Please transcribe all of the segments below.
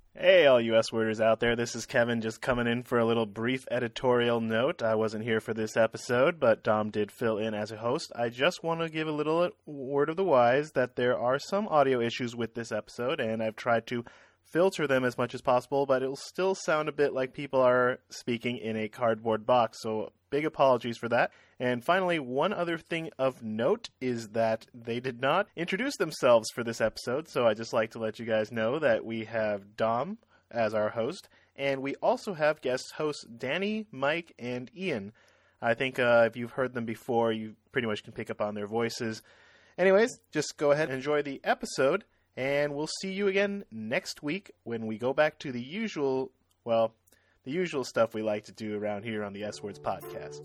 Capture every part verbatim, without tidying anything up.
Hey, all you S-worders out there, this is Kevin just coming in for a little brief editorial note. I wasn't here for this episode, but Dom did fill in as a host. I just want to give a little word of the wise that there are some audio issues with this episode, and I've tried to filter them as much as possible, but it'll still sound a bit like people are speaking in a cardboard box, so big apologies for that. And finally, one other thing of note is that they did not introduce themselves for this episode, so I'd just like to let you guys know that we have Dom as our host, and we also have guest hosts Danny, Mike, and Ian. I think uh, if you've heard them before, you pretty much can pick up on their voices. Anyways, just go ahead and enjoy the episode, and we'll see you again next week when we go back to the usual, well, the usual stuff we like to do around here on the S-Words podcast.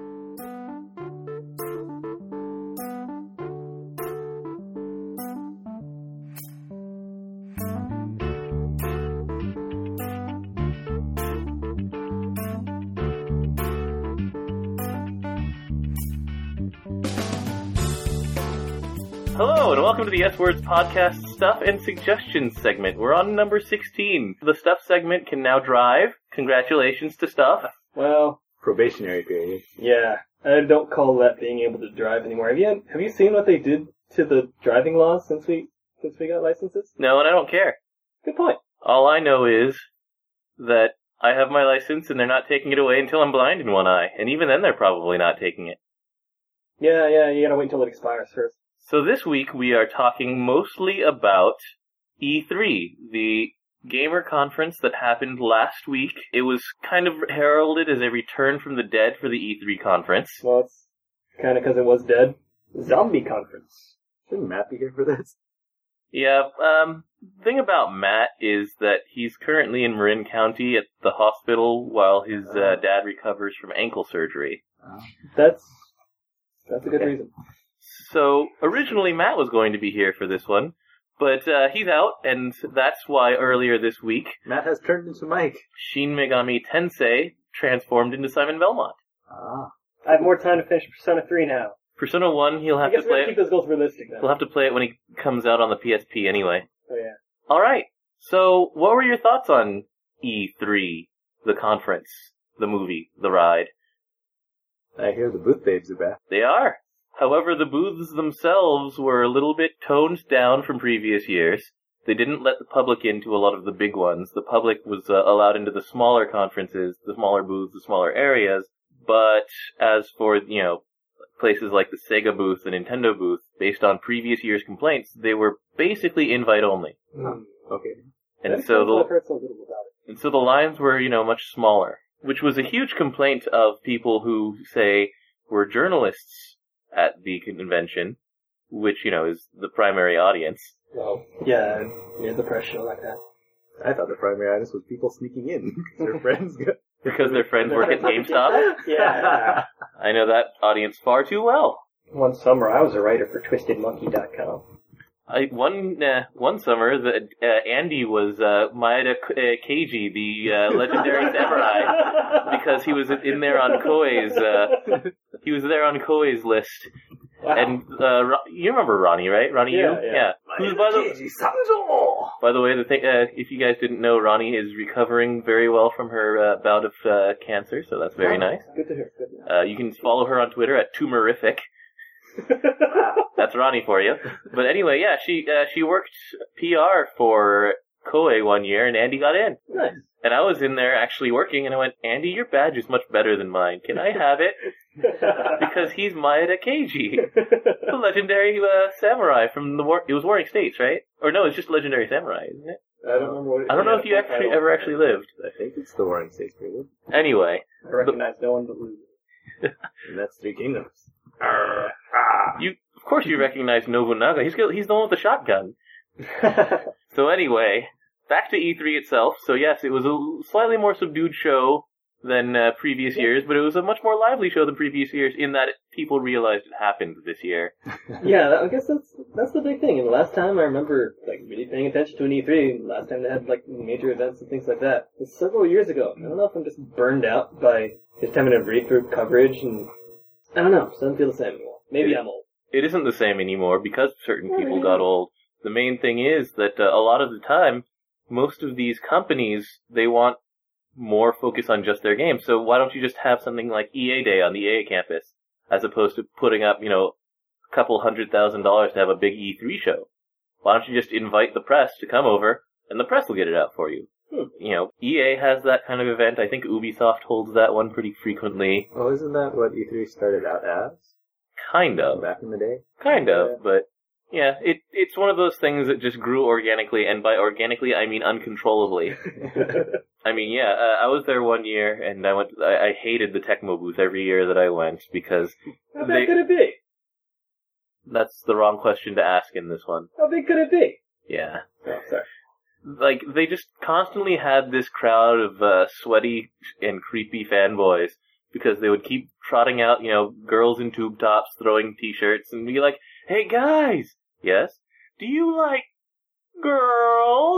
Hello, and welcome to the S-Words podcast Stuff and Suggestions segment. We're on number sixteen. The Stuff segment can now drive. Congratulations to Stuff. Well, probationary period. Yeah, I don't call that being able to drive anymore. Have you have you seen what they did to the driving laws since we since we got licenses? No, and I don't care. Good point. All I know is that I have my license and they're not taking it away until I'm blind in one eye. And even then they're probably not taking it. Yeah, yeah, you gotta wait until it expires first. So this week we are talking mostly about E three, the gamer conference that happened last week. It was kind of heralded as a return from the dead for the E three conference. Well, it's kind of because it was dead. Zombie conference. Shouldn't Matt be here for this? Yeah, um, the thing about Matt is that he's currently in Marin County at the hospital while his uh, dad recovers from ankle surgery. That's, that's a good Okay. reason. So, originally Matt was going to be here for this one, but uh, he's out, and that's why earlier this week, Matt has turned into Mike. Shin Megami Tensei transformed into Simon Belmont. Ah. I have more time to finish Persona three now. Persona one, he'll I have guess to we're play gonna keep it. those goals realistic then. He'll have to play it when he comes out on the P S P anyway. Oh yeah. Alright, so what were your thoughts on E three, the conference, the movie, the ride? I hear the booth babes are back. They are. However, the booths themselves were a little bit toned down from previous years. They didn't let the public into a lot of the big ones. The public was uh, allowed into the smaller conferences, the smaller booths, the smaller areas. But as for, you know, places like the Sega booth, the Nintendo booth, based on previous year's complaints, they were basically invite only. Oh, okay. And That's so what I've the heard so little about it. and so the lines were, you know, much smaller, which was a huge complaint of people who say were journalists at the convention, which, you know, is the primary audience. Well, yeah, yeah, the press show like that. I thought the primary audience was people sneaking in because their friends got... Because their friends work at GameStop. Yeah. I know that audience far too well. One summer, I was a writer for Twisted Monkey dot com. I, one uh, one summer, the, uh, Andy was uh, Maeda uh, Keiji, the uh, legendary samurai, because he was in there on Koei's. Uh, he was there on Koei's list. Wow. And uh, Ro- you remember Ronnie, right? Ronnie, Yeah, you? yeah. Who's by the by the way, the thing, uh, if you guys didn't know, Ronnie is recovering very well from her uh, bout of uh, cancer, so that's very Oh, nice. Good to hear. Good to hear. Uh, you can follow her on Twitter at Tumorific. That's Ronnie for you. But anyway, yeah, she uh, she worked P R for Koei one year, and Andy got in. Nice. And I was in there actually working, and I went, Andy, your badge is much better than mine. Can I have it? Because he's Maeda Keiji, the legendary uh, samurai from the war. It was Warring States, right? Or no, it's just legendary samurai, isn't it? I don't remember what it I don't know yeah, if you it's actually title. ever actually lived. I think it's the Warring States period. Anyway, I recognize no one but Lou. And that's Three Kingdoms. you of course you recognize Nobunaga. He's got, he's the one with the shotgun. So anyway, back to E three itself. So yes, it was a slightly more subdued show than uh, previous years, but it was a much more lively show than previous years in that it, people realized it happened this year. Yeah, I guess that's that's the big thing. And the last time I remember like really paying attention to an E three, last time they had like major events and things like that, was several years ago. I don't know if I'm just burned out by just having to read through coverage, and I don't know, it doesn't feel the same anymore. Maybe I'm old. It isn't the same anymore because certain Yeah, people yeah. got old. The main thing is that uh, a lot of the time, most of these companies, they want more focus on just their games. So why don't you just have something like E A Day on the E A campus, as opposed to putting up, you know, a couple hundred thousand dollars to have a big E three show? Why don't you just invite the press to come over, and the press will get it out for you? Hmm. You know, E A has that kind of event. I think Ubisoft holds that one pretty frequently. Well, isn't that what E three started out as? Kind of. Back in the day? Kind of, Yeah. but yeah, it it's one of those things that just grew organically, and by organically I mean uncontrollably. I mean, yeah, uh, I was there one year, and I went. I, I hated the Tecmo booth every year that I went because How they, big could it be? that's the wrong question to ask in this one. How big could it be? Yeah. Oh, sorry. Like, they just constantly had this crowd of uh, sweaty and creepy fanboys because they would keep trotting out, you know, girls in tube tops throwing t-shirts and be like, "Hey guys, yes, do you like girls?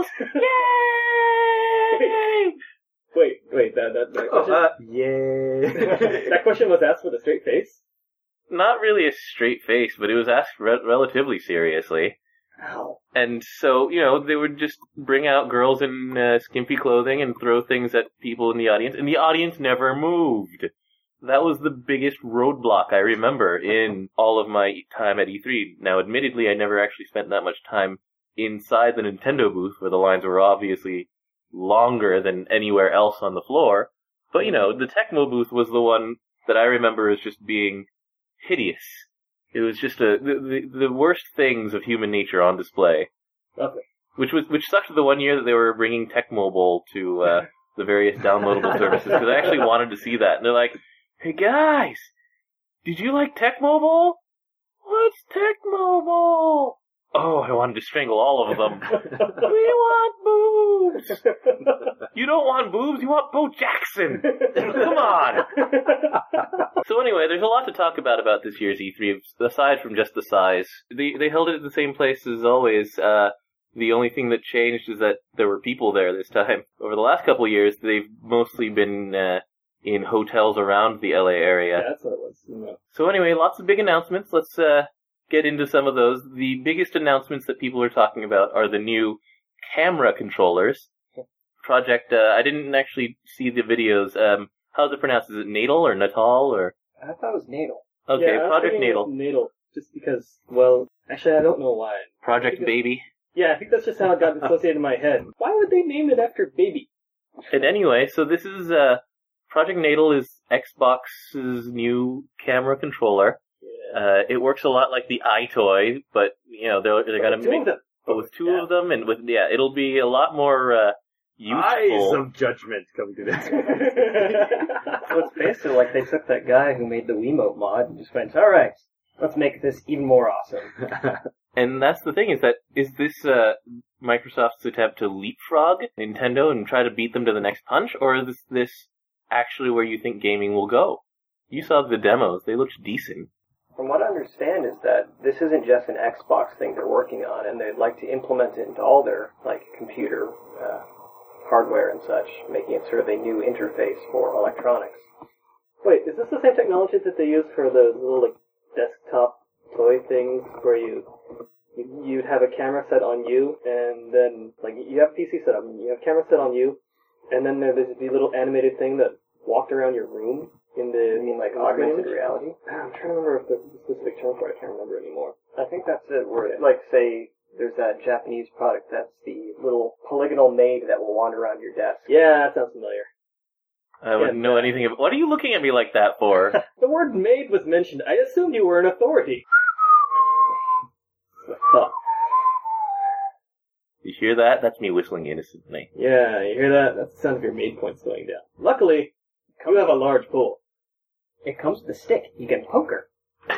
Yay!" Wait, wait, that, that, that Oh, question, uh, yay. that question was asked with a straight face? Not really a straight face, but it was asked re- relatively seriously. Ow. And so, you know, they would just bring out girls in uh, skimpy clothing and throw things at people in the audience, and the audience never moved. That was the biggest roadblock I remember in all of my time at E three. Now, admittedly, I never actually spent that much time inside the Nintendo booth, where the lines were obviously longer than anywhere else on the floor. But, you know, the Tecmo booth was the one that I remember as just being hideous. It was just a, the, the, the worst things of human nature on display. Lovely. Which was, which sucked the one year that they were bringing Tecmo Bowl to, uh, the various downloadable services, because I actually wanted to see that. And they're like, "Hey guys, did you like Tecmo Bowl? What's Tecmo Bowl?" Oh, I wanted to strangle all of them. "We want boobs! You don't want boobs, you want Bo Jackson! Come on!" So anyway, there's a lot to talk about about this year's E three, aside from just the size. They they held it at the same place as always. Uh, the only thing that changed is that there were people there this time. Over the last couple of years, they've mostly been uh, in hotels around the L A area. Yeah, that's what it was. You know. So anyway, lots of big announcements. Let's uh, get into some of those. The biggest announcements that people are talking about are the new camera controllers. Project, uh, I didn't actually see the videos. Um, how's it pronounced? Is it Natal or Natal or? I thought it was Natal. Okay, Yeah, I was Project thinking it was Natal. Natal, just because, well, actually I don't know why. Project Because- Baby. Yeah, I think that's just how it got associated in my head. Why would they name it after baby? And anyway, so this is, uh, Project Natal is Xbox's new camera controller. Yeah. Uh, it works a lot like the iToy, but, you know, they're, they're gonna Two make, of them. but with two Yeah. of them, and with, yeah, it'll be a lot more, uh, Eyes useful. of judgment coming to this. So it's basically like they took that guy who made the Wiimote mod and just went, "Alright, let's make this even more awesome." And that's the thing, is that, is this, uh, Microsoft's attempt to leapfrog Nintendo and try to beat them to the next punch, or is this, this actually where you think gaming will go? You saw the demos, they looked decent. From what I understand is that this isn't just an Xbox thing they're working on, and they'd like to implement it into all their, like, computer, uh, hardware and such, making it sort of a new interface for electronics. Wait, is this the same technology that they use for those little, like, desktop toy things where you, you you'd have a camera set on you, and then, like, you have P C set up, and you have camera set on you, and then there's the little animated thing that walked around your room in the... You mean like the augmented screen? reality? I'm trying to remember if the specific term for it, I can't remember anymore. I think that's it, where, like, say, there's that Japanese product that's the little polygonal maid that will wander around your desk. Yeah, that sounds familiar. I wouldn't know anything about, what are you looking at me like that for? The word maid was mentioned. I assumed you were an authority. Huh. You hear that? That's me whistling innocently. Yeah, you hear that? That's the sound of your maid points going down. Luckily, you have a large pool. It comes with a stick. You can poke her.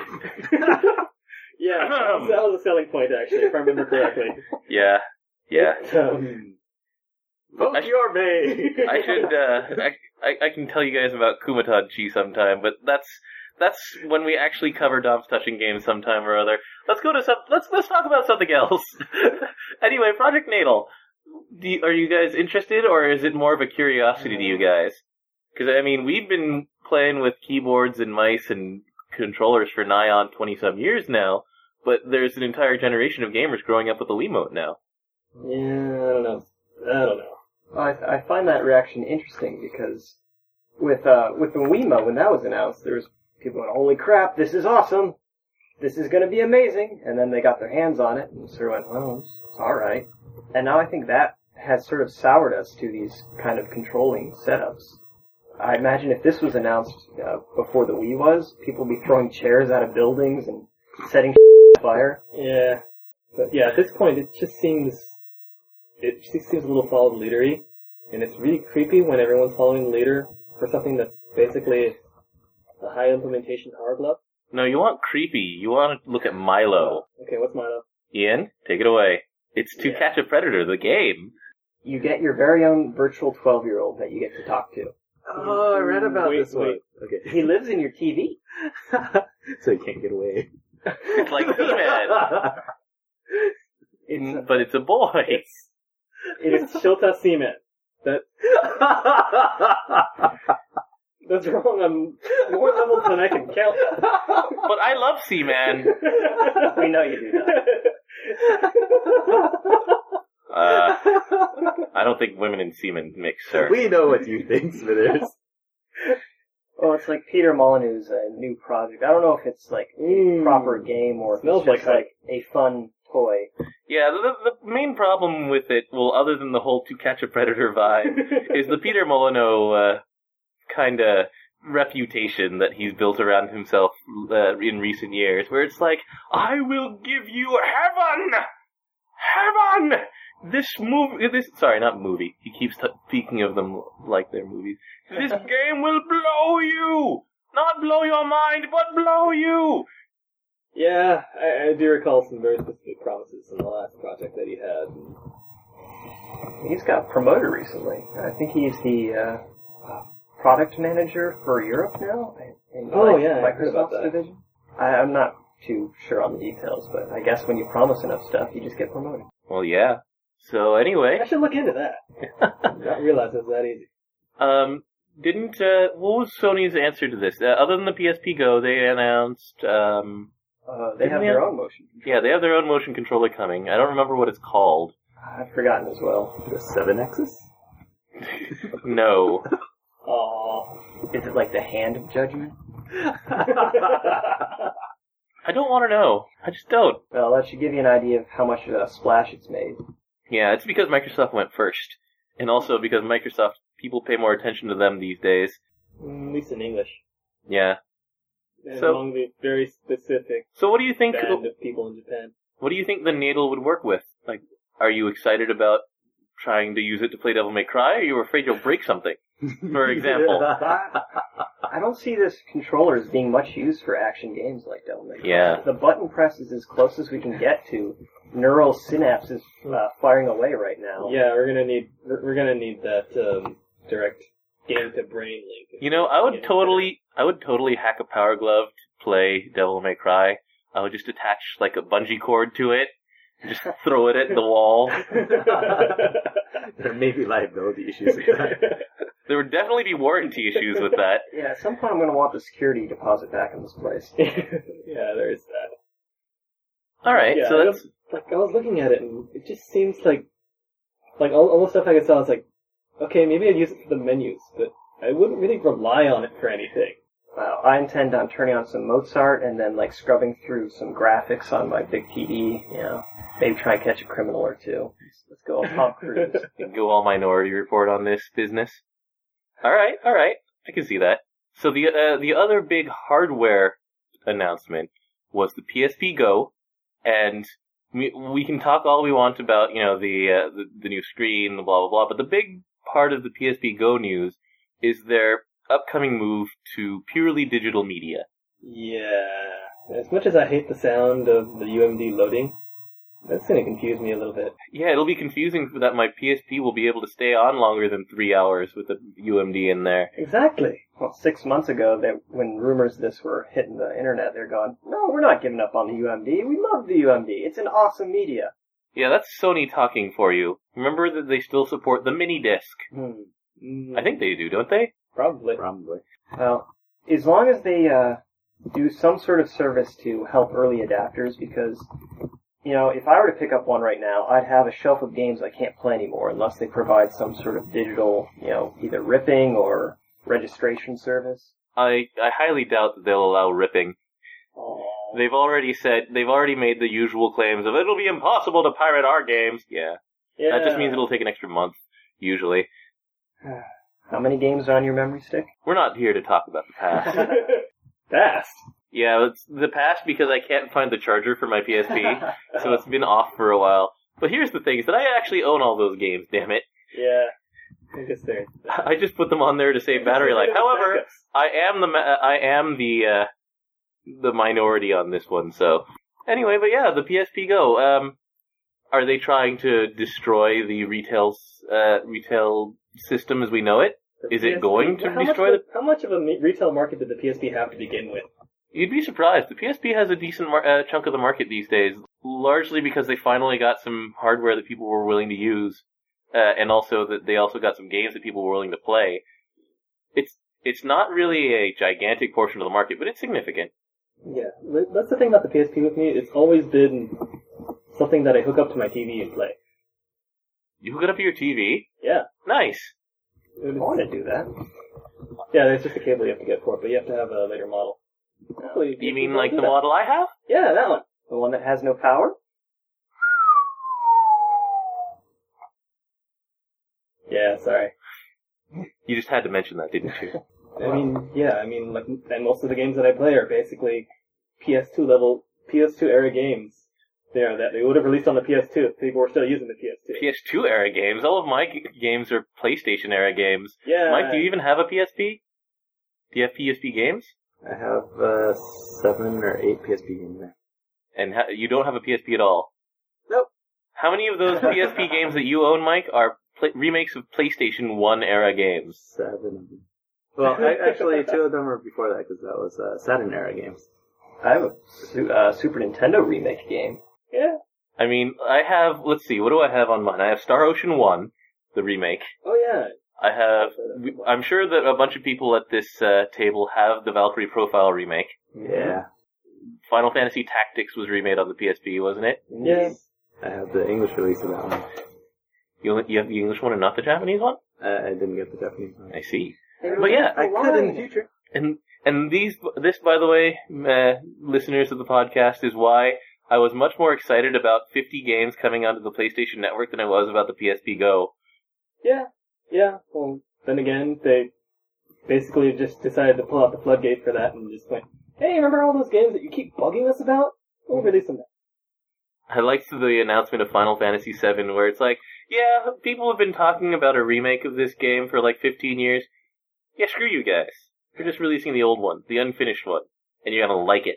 Yeah, that was, that was a selling point, actually, if I remember correctly. Yeah, yeah. Um, Poke I sh- your maid! I should, uh, I, I, I can tell you guys about Kumatadchi sometime, but that's, that's when we actually cover Dom's touching games sometime or other. Let's go to some, let's, let's talk about something else. Anyway, Project Natal. Do you, are you guys interested, or is it more of a curiosity to you guys? Because, I mean, we've been playing with keyboards and mice and controllers for nigh on twenty-some years now, but there's an entire generation of gamers growing up with the Wiimote now. yeah, I don't know. I don't know. I, I find that reaction interesting because with uh, with the Wiimote, when that was announced, there was people going, holy crap, this is awesome. This is going to be amazing. And then they got their hands on it and sort of went, well, it's alright. And now I think that has sort of soured us to these kind of controlling setups. I imagine if this was announced uh, before the Wii was, people would be throwing chairs out of buildings and setting on fire. Yeah. But yeah, at this point, it just seems, it just seems a little follow the leadery. And it's really creepy when everyone's following the leader for something that's basically a high implementation power glove. No, you want creepy. You want to look at Milo. Okay, what's Milo? Ian, take it away. It's To Yeah. Catch a Predator, the game. You get your very own virtual twelve-year-old that you get to talk to. Oh, I read about Wait, this one. wait. Okay. He lives in your T V. So he can't get away. It's like He-Man. It's, But it's a boy. It's, it's Shota Seaman. That, that's wrong on more levels than I can count. But I love Seaman. we know you do that. Uh, I don't think women and seamen mix, sir. We know what you think, Smithers. Well, it's like Peter Molyneux's uh, new project. I don't know if it's like a Mm. proper game or if Smells it's just like like a fun toy. Yeah, the, the main problem with it, well, other than the whole To Catch a Predator vibe, is the Peter Molyneux uh, kind of reputation that he's built around himself uh, in recent years, where it's like, I will give you heaven! Heaven! This movie, this, sorry, not movie. He keeps t- speaking of them like they're movies. This game will blow you! Not blow your mind, but blow you! Yeah, I, I do recall some very specific promises in the last project that he had. He's got promoted recently. I think he's the uh, uh, product manager for Europe now. In, Oh, like, yeah, I heard about Microsoft's that. division. I, I'm not too sure on the details, but I guess when you promise enough stuff, you just get promoted. Well, yeah. So anyway, I should look into that. Not realize it's that easy. um, didn't, uh, what was Sony's answer to this? Uh, other than the P S P Go, they announced, um, Uh, they Didn't have they their have- own motion. yeah, they have their own motion controller coming. I don't remember what it's called. I've forgotten as well. The seven X's? No. Aww. Is it like the Hand of Judgment? I don't want to know. I just don't. Well, that should give you an idea of how much of a splash it's made. Yeah, it's because Microsoft went first. And also because Microsoft, people pay more attention to them these days. Mm, At least in English. Yeah. And So- among the very specific So what do you think, band of people in Japan. what do you think the Nadal would work with? Like, are you excited about trying to use it to play Devil May Cry, or are you afraid you'll break something? For example. I don't see this controller as being much used for action games like Devil May Cry. Yeah. The button press is as close as we can get to neural synapses uh, firing away right now. Yeah, we're gonna need we're, we're gonna need that um, direct game to brain link. You know, I would Yeah. totally, I would totally hack a Power Glove to play Devil May Cry. I would just attach like a bungee cord to it, and just throw it at the wall. There may be liability issues with that. There would definitely be warranty issues with that. Yeah, at some point I'm going to want the security deposit back in this place. Yeah, there is that. All right, Yeah, so I that's was- like I was looking at it, and it just seems like, like all, all the stuff I saw, it's like, okay, maybe I'd use it for the menus, but I wouldn't really rely on it for anything. Well, I intend on turning on some Mozart and then like scrubbing through some graphics on my big T V, you know. Maybe try and catch a criminal or two. Let's go on Tom Cruise. you can go all Minority Report on this business. All right, all right, I can see that. So the uh, the other big hardware announcement was the P S P Go, and we, we can talk all we want about, you know, the, uh, the the new screen, the blah blah blah. But the big part of the P S P Go news is their upcoming move to purely digital media. Yeah. As much as I hate the sound of the U M D loading, that's going to confuse me a little bit. Yeah, it'll be confusing that my P S P will be able to stay on longer than three hours with the U M D in there. Exactly. Well, six months ago, they, when rumors of this were hitting the internet, they're going, no, we're not giving up on the U M D. We love the U M D. It's an awesome media. Yeah, that's Sony talking for you. Remember that they still support the mini disc. Hmm. Mm, I think they do, don't they? Probably. Probably. Well, as long as they uh, do some sort of service to help early adapters, because you know, if I were to pick up one right now, I'd have a shelf of games I can't play anymore unless they provide some sort of digital, you know, either ripping or registration service. I, I highly doubt that they'll allow ripping. Oh. They've already said, they've already made the usual claims of, it'll be impossible to pirate our games. Yeah. Yeah. That just means it'll take an extra month, usually. How many games are on your memory stick? We're not here to talk about the past. Fast. Yeah, it's the past because I can't find the charger for my P S P, so it's been off for a while. But here's the thing, is that I actually own all those games, damn it. Yeah. I guess they're... I just put them on there to save battery life. However, I am the ma- I am the uh, the minority on this one. So anyway, but yeah, the P S P Go. Um, are they trying to destroy the retail uh, retail system as we know it? The Is P S P, it going to how destroy much, the? How much of a me- retail market did the P S P have to begin with? You'd be surprised. The P S P has a decent mar- uh, chunk of the market these days, largely because they finally got some hardware that people were willing to use, uh, and also that they also got some games that people were willing to play. It's it's not really a gigantic portion of the market, but it's significant. Yeah, that's the thing about the P S P with me. It's always been something that I hook up to my T V and play. You hook it up to your T V? Yeah. Nice. I want to do that. Yeah, there's just a cable you have to get for it, but you have to have a later model. Hopefully, You mean can like do the that. model I have? Yeah, that one. The one that has no power? Yeah, sorry. You just had to mention that, didn't you? I mean, yeah, I mean, like, and most of the games that I play are basically P S two level, P S two era games. You know, that they would have released on the P S two if people were still using the P S two. P S two era games? All of my g- games are PlayStation era games. Yeah. Mike, do you even have a P S P? Do you have P S P games? I have uh, seven or eight P S P games there. And ha- you don't have a P S P at all? Nope. How many of those P S P games that you own, Mike, are pl- remakes of PlayStation one era games? Seven of them. Well, I, actually, two of them were before that because that was uh, Saturn era games. I have a su- uh, Super Nintendo remake game. Yeah. I mean, I have, let's see, what do I have on mine? I have Star Ocean one, the remake. Oh, yeah. I have, I'm sure that a bunch of people at this uh, table have the Valkyrie Profile remake. Yeah. Final Fantasy Tactics was remade on the P S P, wasn't it? Yeah. I have the English release of that one. You, you have the English one and not the Japanese one? Uh, I didn't get the Japanese one. I see. But yeah, I could in the future. And and these this, by the way, uh, listeners of the podcast, is why I was much more excited about fifty games coming onto the PlayStation Network than I was about the P S P Go. Yeah. Yeah. Well, then again, they basically just decided to pull out the floodgate for that and just went, hey, remember all those games that you keep bugging us about? We'll release them now. I liked the announcement of Final Fantasy seven, where it's like, yeah, people have been talking about a remake of this game for like fifteen years. Yeah, screw you guys. You're just releasing the old one, the unfinished one, and you're gonna like it.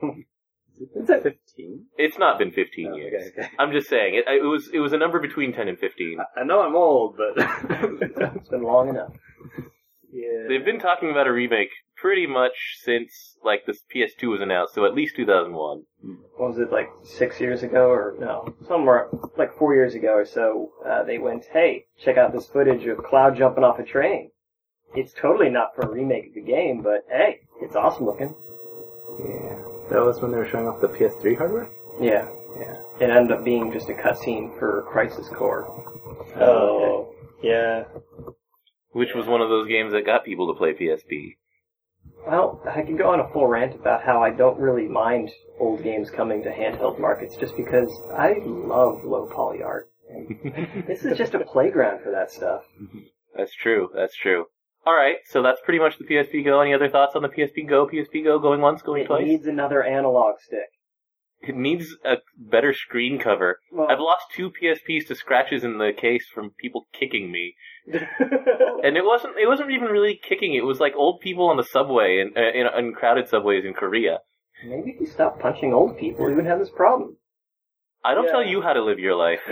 Is it fifteen? It's not been fifteen Oh, years. okay, okay. I'm just saying, it, it was it was a number between ten and fifteen. I know I'm old, but It's been long enough. Yeah. They've been talking about a remake pretty much since, like, the P S two was announced, so at least two thousand one. What was it, like six years ago or no, somewhere like four years ago or so, uh, they went, hey, check out this footage of Cloud jumping off a train. It's totally not for a remake of the game, but hey, it's awesome looking. yeah, that was when they were showing off the P S three hardware. Yeah, yeah. It ended up being just a cutscene for Crisis Core. Oh, yeah. Which was one of those games that got people to play P S P. Well, I could go on a full rant about how I don't really mind old games coming to handheld markets just because I love low poly art. And this is just a playground for that stuff. That's true, that's true. Alright, so that's pretty much the P S P Go. Any other thoughts on the P S P Go? P S P Go going once, going It twice? needs another analog stick. It needs a better screen cover. Well, I've lost two P S Ps to scratches in the case from people kicking me. And it wasn't it wasn't even really kicking, it was like old people on the subway in, uh, in, in crowded subways in Korea. maybe if you stop punching old people, you wouldn't have this problem. I don't Yeah. tell you how to live your life.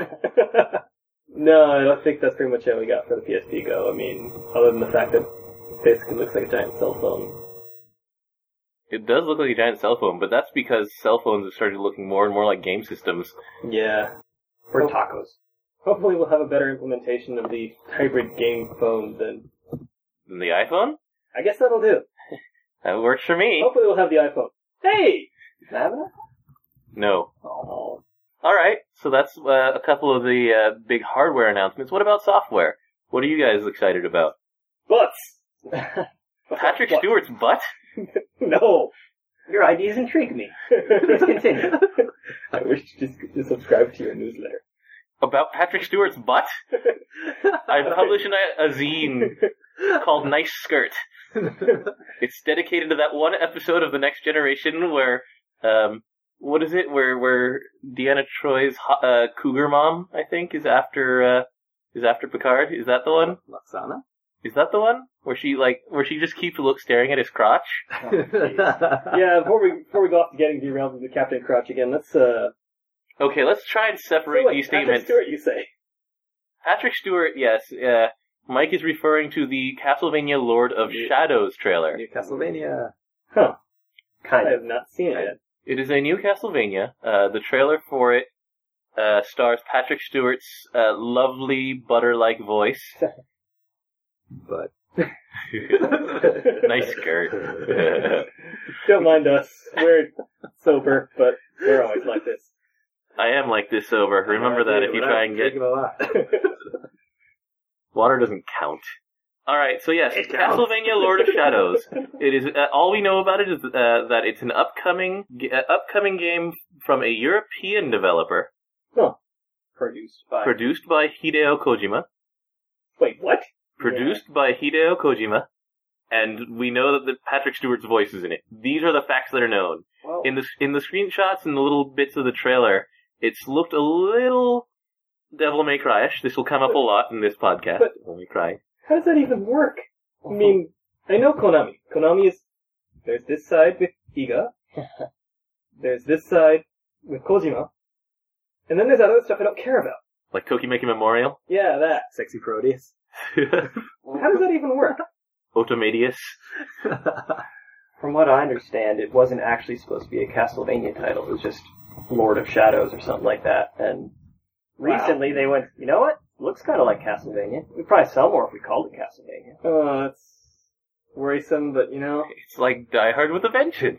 No, I don't think that's pretty much all we got for the P S P Go. I mean, other than the fact that it basically looks like a giant cell phone. It does look like a giant cell phone, but that's because cell phones have started looking more and more like game systems. Yeah. Or Oh. tacos. Hopefully we'll have a better implementation of the hybrid game phone than... Than the iPhone? I guess that'll do. That works for me. Hopefully we'll have the iPhone. Hey! Have it? No. Oh. All right, so that's uh, a couple of the uh, big hardware announcements. What about software? What are you guys excited about? Butts! Patrick What? Stewart's butt? No! Your ideas intrigue me. Please continue. I wish to just to subscribe to your newsletter. About Patrick Stewart's butt? I publish an, a zine called Nice Skirt. It's dedicated to that one episode of The Next Generation where, um, what is it? Where where Deanna Troy's ho- uh, cougar mom, I think, is after uh, is after Picard. Is that the one? Laxana? Is that the one where she like where she just keeps look staring at his crotch? Yeah, before we before we go off to getting derailed with the Captain Crotch again, let's uh. Okay, let's try and separate so wait, these Patrick statements. Stewart, you say? Patrick Stewart, yes. Uh, Mike is referring to the Castlevania Lord of Shadows trailer. New Castlevania. Huh. Kind I of. have not seen it yet. It is a new Castlevania. Uh, the trailer for it uh, stars Patrick Stewart's uh, lovely butter-like voice. But. Nice skirt. Don't mind us. We're sober, but we're always like this. I am like this sober. Remember that if you try and get... a lot. Water doesn't count. Alright, so yes, It counts. Castlevania Lord of Shadows. It is, uh, all we know about it is uh, that it's an upcoming uh, upcoming game from a European developer, Huh. Produced by. produced by Hideo Kojima. Wait, what? Produced by Hideo Kojima, and we know that the Patrick Stewart's voice is in it. These are the facts that are known. Well, In the in the screenshots and the little bits of the trailer, it's looked a little Devil May Cry-ish. This will come up a lot in this podcast. But- Devil May Cry. How does that even work? I mean, I know Konami. Konami is, there's this side with Iga, there's this side with Kojima, and then there's that other stuff I don't care about. Like Tokimeki Memorial. Yeah, that. Sexy Proteus. How does that even work? Automadius. from what I understand, it wasn't actually supposed to be a Castlevania title. It was just Lord of Shadows or something like that. And recently they went, you know what? Looks kind of like Castlevania. We'd probably sell more if we called it Castlevania. Oh, it's worrisome, but you know, It's like Die Hard with a Vengeance.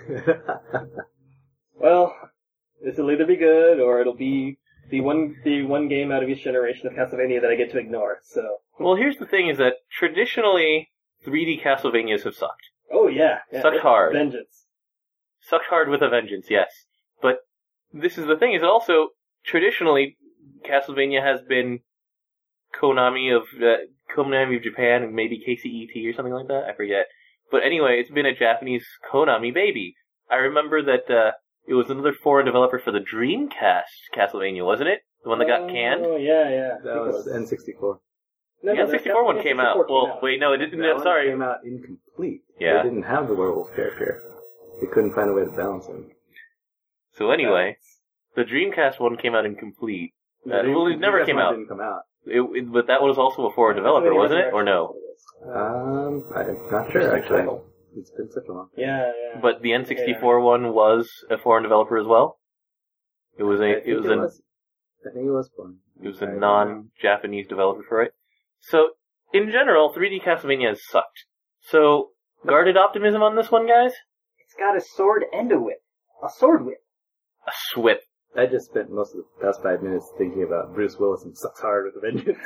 well, this will either be good or it'll be the one the one game out of each generation of Castlevania that I get to ignore. So, Well, here's the thing: is that traditionally three D Castlevanias have sucked. oh yeah, yeah Sucked hard. Vengeance. Sucked hard with a vengeance, yes. But this is the thing: is that also traditionally Castlevania has been Konami of uh, Konami of Japan and maybe K C E T or something like that. I forget. But anyway, it's been a Japanese Konami baby. I remember that uh, it was another foreign developer for the Dreamcast Castlevania, wasn't it? The one that got canned. Oh yeah, yeah. I That think it was N sixty-four. No, The no, N sixty-four that- one came N out. sixty-four came Well, out. wait, no, it didn't. That No, one sorry. came out incomplete. Yeah. They didn't have the werewolf character. They couldn't find a way to balance him. So anyway, the Dreamcast one came out incomplete. Uh, well, it never That came one out. Didn't come out. It, it, but that was also a foreign developer, wasn't it? Or no? Um, I'm not sure actually. It's been such a long. Yeah, yeah. But the N sixty-four one was a foreign developer as well. It was I a think it was a I think it was fun. it was a I don't non-Japanese developer for it. So in general, three D Castlevania has sucked. So guarded optimism on this one, guys. It's got a sword and a whip. A sword whip. A swip. I just spent most of the past five minutes thinking about Bruce Willis and Sucks Hard with a Vengeance.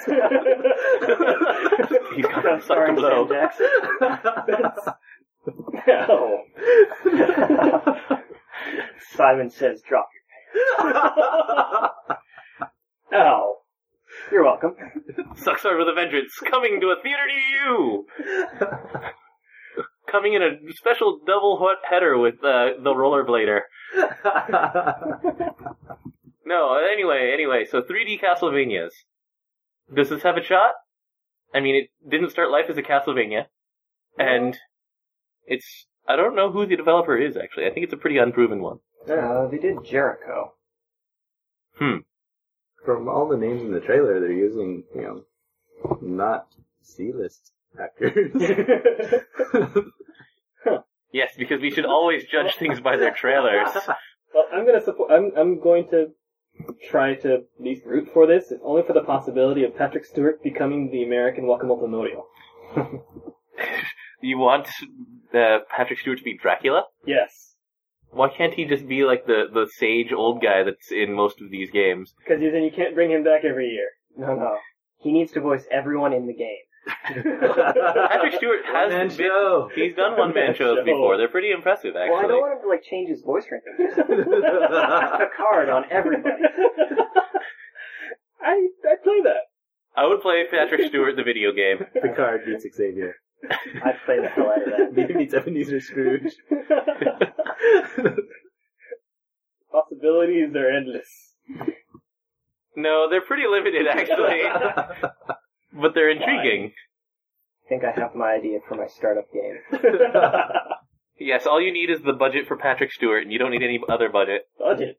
He's got to suck to Starring blow. Sam Jackson. Oh. Simon says, drop your pants. Oh. You're welcome. Sucks Hard with a Vengeance, coming to a theater near you. Coming in a special double hot header with uh, the rollerblader. No, anyway, anyway, so three D Castlevanias. Does this have a shot? I mean, it didn't start life as a Castlevania, and it's, I don't know who the developer is, actually. I think it's a pretty unproven one. Uh, they did Jericho. Hmm. From all the names in the trailer, they're using, you know, not C-list actors. Yes, because we should always judge things by their trailers. Well, I'm gonna support. I'm I'm going to try to at least root for this, only for the possibility of Patrick Stewart becoming the American Wakamoto Norio. You want uh, Patrick Stewart to be Dracula? Yes. Why can't he just be like the, the sage old guy that's in most of these games? Because then you can't bring him back every year. No, no. He needs to voice everyone in the game. Patrick Stewart has One-man been, show. he's done one-man shows Show. before. They're pretty impressive, actually. Well, I don't want him to like change his voice or anything. Just Picard on everybody. I I play that. I would play Patrick Stewart the video game. Picard beats Xavier. I'd play the hell out of that. Maybe beats Ebenezer Scrooge. Possibilities are endless. No, they're pretty limited, actually. But they're intriguing. I think I have my idea for my startup game. Yes, all you need is the budget for Patrick Stewart, and you don't need any other budget. Budget.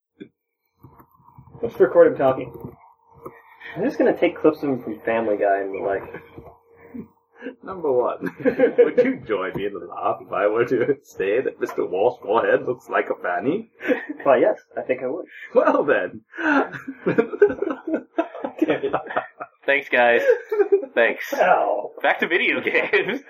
Let's record him talking. I'm just gonna take clips of him from Family Guy and be like, Number one, would you join me in the laugh if I were to say that Mister Walsh's forehead looks like a fanny? well, yes, I think I would. Well then. Damn it. Thanks, guys. Thanks. Ow. Back to video games.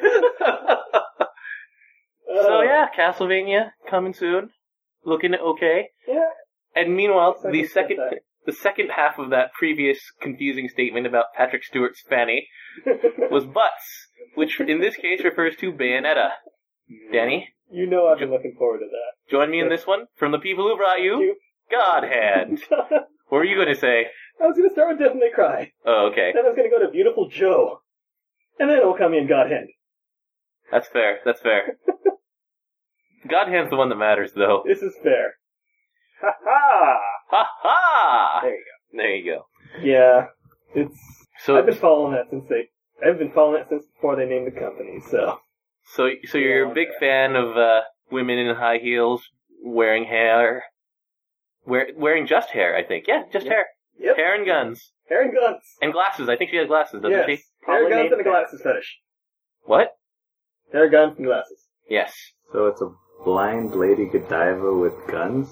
So yeah, Castlevania coming soon. Looking okay. Yeah. And meanwhile, Second the second step back. the second half of that previous confusing statement about Patrick Stewart's fanny was butts, which in this case refers to Bayonetta. Danny, You know I've been looking forward to that. join me in this one from the people who brought you You. God Hand. What were you going to say? I was going to start with Devil May Cry. Oh, okay. Then I was going to go to Beautiful Joe. And then Okami and God Hand. That's fair. That's fair. God Hand's the one that matters, though. This is fair. Ha ha! Ha ha! There you There you go. Yeah. It's... So, I've been following that since they... I've been following that since before they named the company, so... so, so you're a big fan of uh, women in high heels wearing hair, wear, wearing just hair, I think. Yeah, just Yep. hair. Yep. Hair and guns. Hair and guns. And glasses. I think she has glasses, doesn't Yes. she? Hair, Probably guns, made and a sense. glasses fetish. What? Hair, guns, and glasses. Yes. So it's a blind Lady Godiva with guns?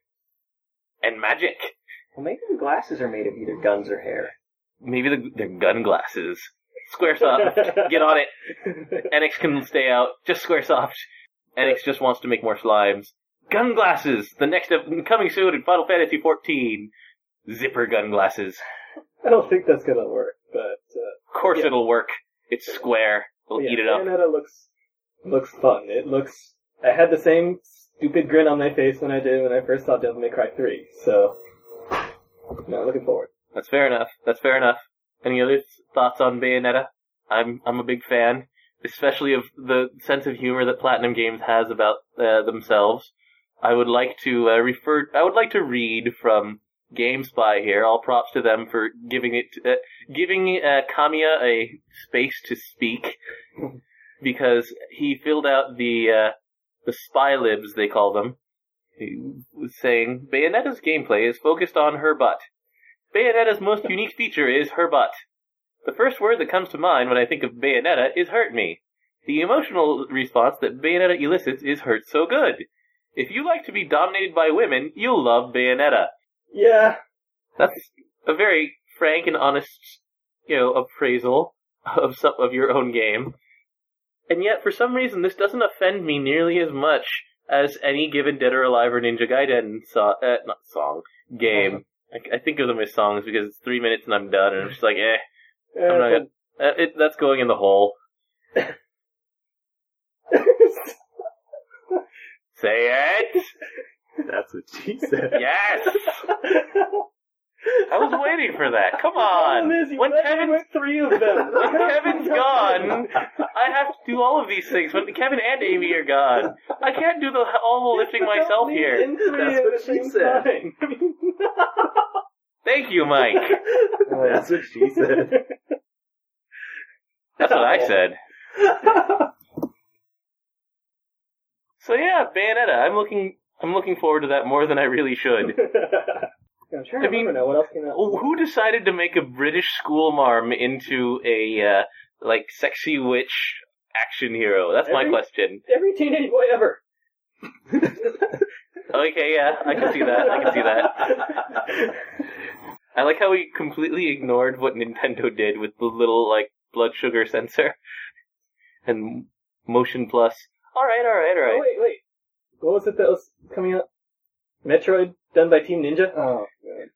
And magic. Well, maybe the glasses are made of either guns or hair. Maybe the, they're gun glasses. Squaresoft, get on it. Enix can stay out. Just Squaresoft. Enix just wants to make more slimes. Gun glasses! The next ep- coming soon in Final Fantasy fourteen. Zipper gun glasses. I don't think that's gonna work, but... Uh, Of course Yeah. it'll work. It's square. It'll yeah, eat it up. Bayonetta looks... looks fun. It looks... I had the same stupid grin on my face when I did when I first saw Devil May Cry three, so... No, looking forward. That's fair enough. That's fair enough. Any other th- thoughts on Bayonetta? I'm I'm a big fan, especially of the sense of humor that Platinum Games has about uh, themselves. I would like to uh, refer. I would like to read from GameSpy here. All props to them for giving it uh, giving uh, Kamiya a space to speak, because he filled out the uh, the spy libs they call them. He was saying Bayonetta's gameplay is focused on her butt. Bayonetta's most unique feature is her butt. The first word that comes to mind when I think of Bayonetta is hurt me. The emotional response that Bayonetta elicits is hurt so good. If you like to be dominated by women, you'll love Bayonetta. Yeah. That's a very frank and honest, you know, appraisal of some of your own game. And yet, for some reason, this doesn't offend me nearly as much as any given Dead or Alive or Ninja Gaiden so- uh, not song, game. I, I think of them as songs because it's three minutes and I'm done, and I'm just like, eh. Uh, I'm not gonna, uh, it, that's going in the hole. Say it! That's what she said. Yes! I was waiting for that. Come Problem on! is, you When let me Kevin's, with three of them. when Kevin's gone, I have to do all of these things. When Kevin and Amy are gone, I can't do the all the lifting myself here. In three That's at what the she same said. time. Thank you, Mike. That's what she said. That's what I said. So yeah, Bayonetta. I'm looking. I'm looking forward to that more than I really should. I'm trying to I mean- remember now what else came out. Oh, who decided to make a British schoolmarm into a uh, like sexy witch action hero? That's my Every- question. Every teenage boy ever. Okay, yeah, I can see that. I can see that. I like how we completely ignored what Nintendo did with the little like blood sugar sensor and Motion Plus. All right, all right, all Oh, right. wait, wait. what was it that was coming out? Metroid, done by Team Ninja? Oh,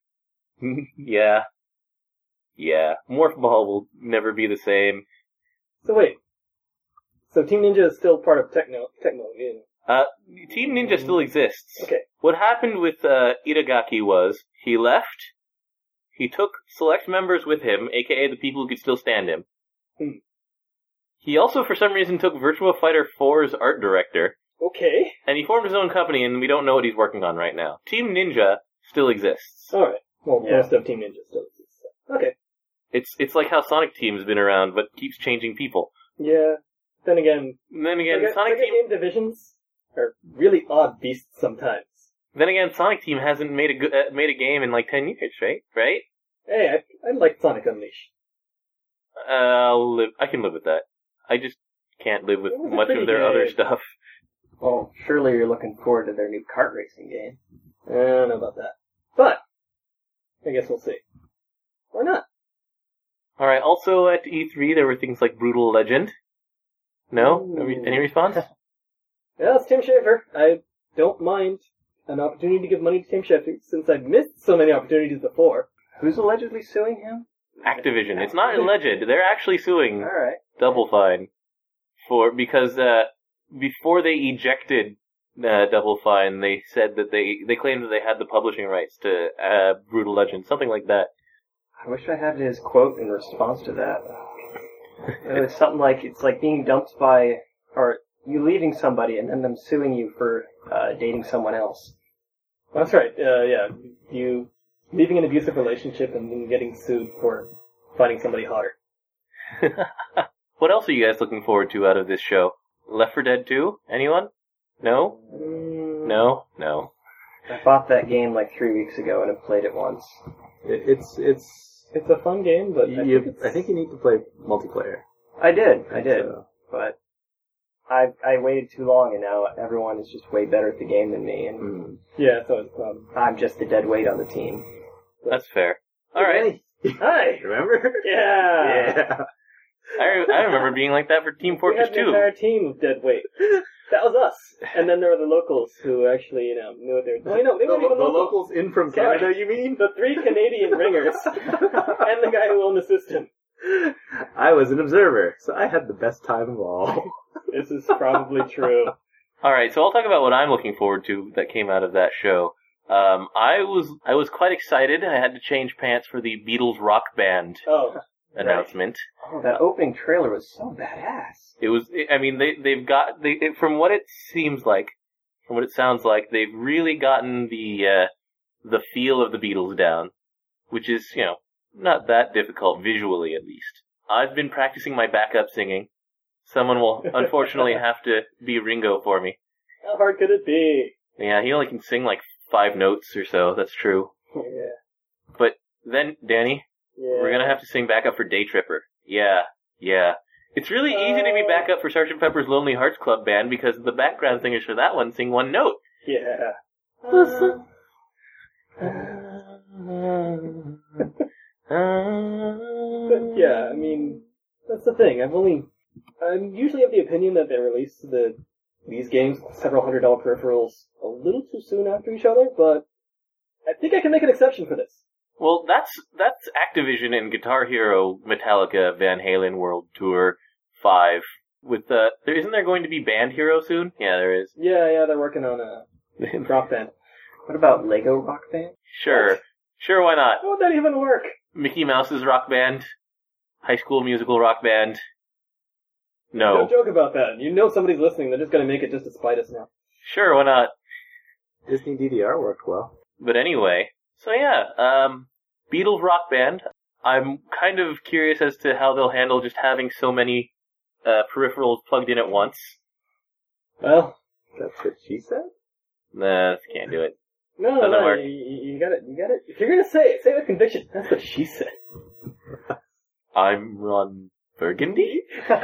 yeah. Yeah. Morph Ball will never be the same. So wait. So Team Ninja is still part of Techno, Techno, yeah. Uh, Team Ninja still exists. Okay. What happened with, uh, Itagaki was, he left, he took select members with him, aka the people who could still stand him. Hmm. He also, for some reason, took Virtua Fighter four's art director, Okay. and he formed his own company, and we don't know what he's working on right now. Team Ninja still exists. Alright. Well, Yeah. most of Team Ninja still exists. Okay. It's it's like how Sonic Team's been around, but keeps changing people. Yeah. Then again, And then again, Sega, Sonic Sega Team. game divisions are really odd beasts sometimes. Then again, Sonic Team hasn't made a good, uh, made a game in like ten years, right? Right? Hey, I, I like Sonic Unleashed. Uh, I'll live. I can live with that. I just can't live with It was a much pretty of their game. other stuff. well, surely you're looking forward to their new kart racing game. I don't know about that. But, I guess we'll see. Or not. All right. Also at E three, there were things like Brutal Legend. No, Ooh. Any- any response? Yeah, it's Tim Schafer. I don't mind an opportunity to give money to Tim Schafer since I've missed so many opportunities before. Who's allegedly suing him? Activision. It's not alleged. They're actually suing Alright. Double Fine for because uh, before they ejected uh, Double Fine, they said that they they claimed that they had the publishing rights to uh, Brutal Legend, something like that. I wish I had his quote in response to that. It was something like, it's like being dumped by, or you leaving somebody and then them suing you for uh, dating someone else. That's right. Uh, yeah, you leaving an abusive relationship and then getting sued for finding somebody hotter. What else are you guys looking forward to out of this show? Left four Dead two? Anyone? No? Mm, No? No. I bought that game like three weeks ago and have played it once. It, it's it's. It's a fun game, but I You, think it's, I think you need to play multiplayer. I did, I did, So, but I I waited too long and now everyone is just way better at the game than me and mm. yeah, so it's um. I'm just the dead weight on the team. That's fair. Alright. Hi. Remember? Yeah. Yeah. I, I remember being like that for Team We Fortress had an two. entire team of dead weight. That was us. And then there were the locals who actually, you know, knew what they were doing. No, they The, weren't even the locals. locals in from Sorry. Canada, you mean? The three Canadian ringers and the guy who owned the system. I was an observer, so I had the best time of all. This is probably true. Alright, so I'll talk about what I'm looking forward to that came out of that show. Um, I was I was quite excited. I had to change pants for the Beatles rock band Oh, announcement. Oh, that opening trailer was so badass. It was. I mean, they they've got they it, from what it seems like, from what it sounds like, they've really gotten the uh, the feel of the Beatles down, which is you know not that difficult visually at least. I've been practicing my backup singing. Someone will unfortunately have to be Ringo for me. how hard could it be? Yeah, he only can sing like five notes or so. That's true. Yeah. But then, Danny, Yeah. we're gonna have to sing backup for Day Tripper. Yeah, yeah. It's really easy to be Oh. backup for Sergeant Pepper's Lonely Hearts Club Band because the background singers for that one sing one note. Yeah. But yeah, I mean, that's the thing. I've only, I usually have the opinion that they release the these games with several hundred dollar peripherals a little too soon after each other, but I think I can make an exception for this. Well, that's that's Activision and Guitar Hero, Metallica, Van Halen World Tour five. With uh, there isn't there going to be Band Hero soon? Yeah, there is. Yeah, yeah, they're working on a rock band. What about Lego Rock Band? Sure, What? sure. Why not? How would that even work? Mickey Mouse's rock band, High School Musical rock band. No, Don't joke about that. You know somebody's listening. They're just going to make it just to spite us now. sure. Why not? Disney D D R worked well. But anyway, so yeah, um, Beatles rock band. I'm kind of curious as to how they'll handle just having so many uh, peripherals plugged in at once. Well, That's what she said? Nah, can't do it. no, no, Doesn't no. work. You, you you got it. You got it. If you're going to say it, say it with conviction. That's what she said. I'm Ron Burgundy.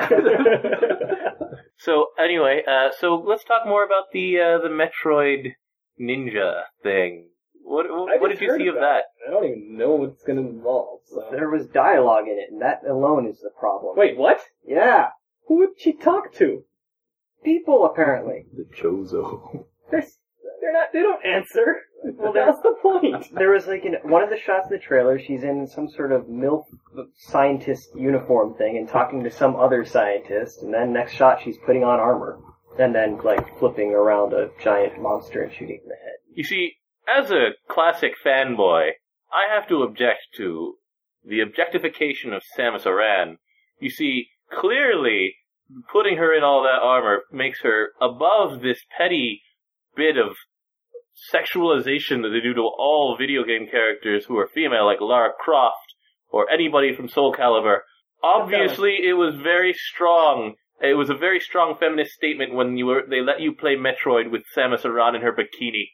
So anyway, uh, so let's talk more about the uh, the Metroid Ninja thing. What I what, what just did you heard see of about that? it. I don't even know what it's going to involve. So. There was dialogue in it, and that alone is the problem. Wait, what? Yeah, Who would she talk to? people apparently. The Chozo. They're, they're not, they don't answer. Well, that's the point. There was like in one of the shots in the trailer, she's in some sort of MILF scientist uniform thing and talking to some other scientist, and then next shot she's putting on armor, and then like flipping around a giant monster and shooting in the head. You see, as a classic fanboy, I have to object to the objectification of Samus Aran. You see, clearly, putting her in all that armor makes her above this petty bit of sexualization that they do to all video game characters who are female, like Lara Croft or anybody from Soul Calibur. Obviously, it was very strong. It was a very strong feminist statement when you were they let you play Metroid with Samus Aran in her bikini.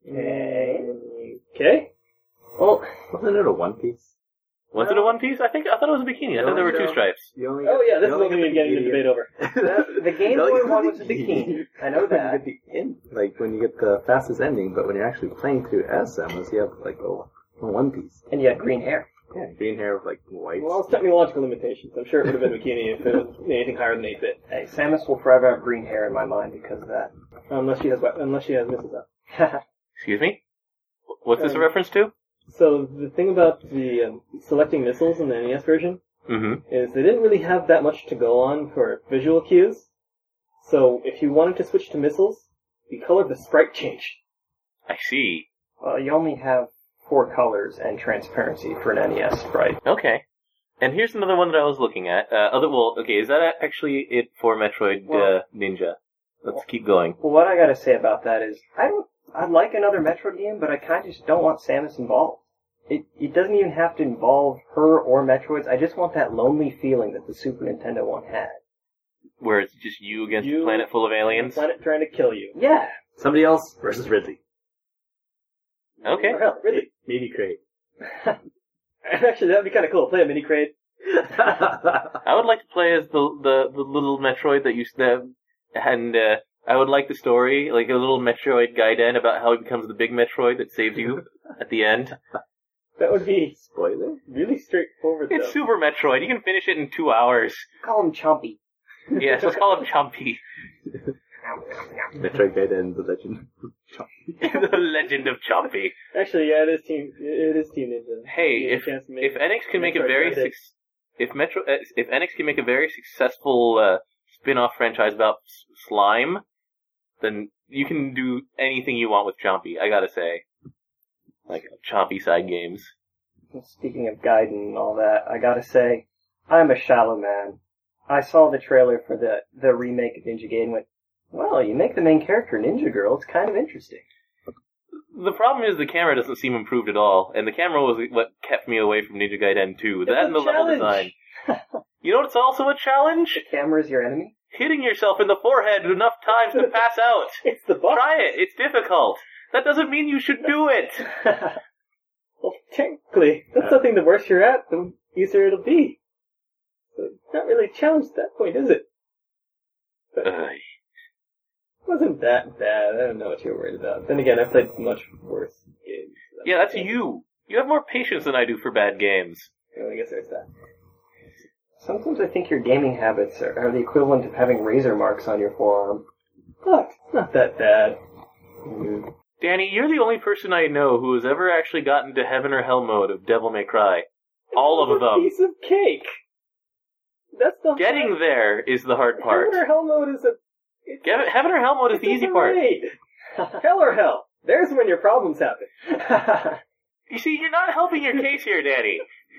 Okay. Okay. Well, Wasn't it a One Piece? Was it a one piece? I think I thought it was a bikini. I thought there were two stripes. You only Oh yeah, this you is only what we get need to get into the debate over. the, the Game You only Boy get one the was a bikini. I know You that. get the end, like when you get the fastest ending, but when you're actually playing through as Samus, you have like oh, a One Piece. And you had green hair. Yeah, green hair with like white. Well, it's technological limitations. I'm sure it would have been bikini if it was anything higher than eight bit. Hey, Samus will forever have green hair in my mind because of that. Unless she has, unless she has missiles out. Excuse me? What's this a Um, reference to? So the thing about the um, selecting missiles in the N E S version Mm-hmm. is they didn't really have that much to go on for visual cues. So if you wanted to switch to missiles, the color of the sprite changed. I see. Well, you only have four colors and transparency for an N E S sprite. Okay. And here's another one that I was looking at. Uh, other, well, okay, is that actually it for Metroid Well- uh, Ninja? Let's keep going. Well, what I gotta say about that is, I don't, I'd like another Metroid game, but I kinda just don't want Samus involved. It, it doesn't even have to involve her or Metroids. I just want that lonely feeling that the Super Nintendo one had. Where it's just you against You- a planet full of aliens? Planet trying to kill you. Yeah. Somebody else versus Ridley. Okay. Or hell, really? Maybe Crate. Actually, that'd be kind of cool. Play a mini crate. I would like to play as the the, the little Metroid that you the and uh, I would like the story, like a little Metroid Gaiden about how he becomes the big Metroid that saves you at the end. That would be Spoiler? really straightforward, It's though. Super Metroid. You can finish it in two hours. Call him Chompy. Yes, let's call him Chompy. Metroid Gaiden, the legend. The Legend of Chompy. Actually, yeah, it is Team. It is Team Ninja. Hey, You get if a chance to make if N X can make a Metroid very Dread. suc- if Metro uh, if N X can make a very successful uh, spin-off franchise about s- slime, then you can do anything you want with Chompy. I gotta say, like Chompy side games. Speaking of Gaiden and all that, I gotta say, I'm a shallow man. I saw the trailer for the, the remake of Ninja Gaiden and went, well, you make the main character Ninja Girl, it's kind of interesting. The problem is the camera doesn't seem improved at all, and the camera was what kept me away from Ninja Gaiden two. It's That a and the level challenge. design. You know what's also a challenge? The camera's your enemy? Hitting yourself in the forehead enough times to pass out. It's the boss. Try it. It's difficult. That doesn't mean you should do it. Well, technically, that's something the worse you're at, the easier it'll be. So it's not really a challenge at that point, is it? But Ugh. it wasn't that bad. I don't know what you were worried about. Then again, I played much worse games. Yeah, that's you. You have more patience than I do for bad games. Well, I guess there's that. Sometimes I think your gaming habits are, are the equivalent of having razor marks on your forearm. But it's not that bad. Danny, you're the only person I know who has ever actually gotten to heaven or hell mode of Devil May Cry. All of It's a them. piece of cake. That's the Getting hard, there is the hard part. Heaven or hell mode is a. It's, Ge- Heaven or hell mode is it's the a easy part. parade. Hell or hell. There's when your problems happen. You see, you're not helping your case here, Danny.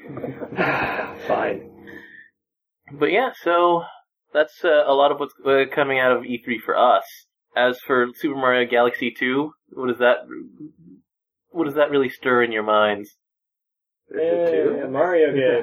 Fine. But yeah, so that's uh, a lot of what's uh, coming out of E three for us. As for Super Mario Galaxy two, what does that what does that really stir in your minds? There's a Yeah, two. Mario game.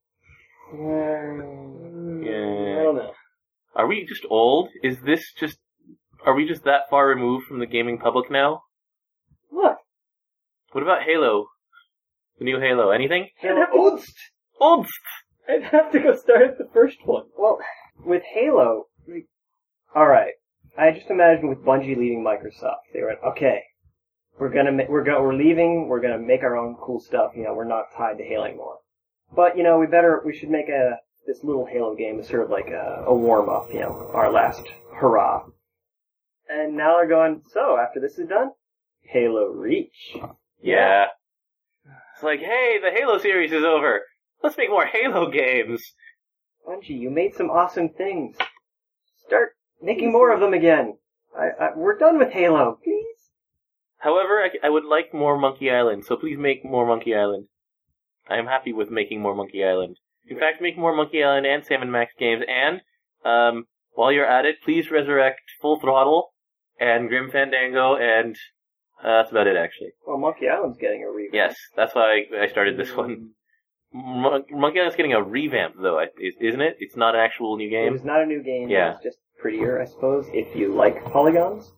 Yeah. I don't know. Are we just old? Is this just are we just that far removed from the gaming public now? What? What about Halo? The new Halo, anything? Halo Oldst. Old. I'd have to go start at the first one. Well, with Halo, like, alright, I just imagine with Bungie leaving Microsoft, they went, okay, we're gonna, ma- we're go, we're leaving, we're gonna make our own cool stuff, you know, we're not tied to Halo anymore. But, you know, we better, we should make a, this little Halo game as sort of like a, a warm-up, you know, our last hurrah. And now they're going, so, after this is done, Halo Reach. Yeah. It's like, hey, the Halo series is over. Let's make more Halo games. Bungie, you made some awesome things. Start making more of them again. I, I, we're done with Halo, please. However, I, I would like more Monkey Island, so please make more Monkey Island. I am happy with making more Monkey Island. In fact, make more Monkey Island and Sam and Max games, and, um, while you're at it, please resurrect Full Throttle and Grim Fandango, and uh, that's about it, actually. Well, Monkey Island's getting a revamp. Yes, that's why I, I started this one. Mon- Monkey Island's getting a revamp, though, isn't it? It's not an actual new game? It was not a new game. Yeah. It was just prettier, I suppose, if you like polygons.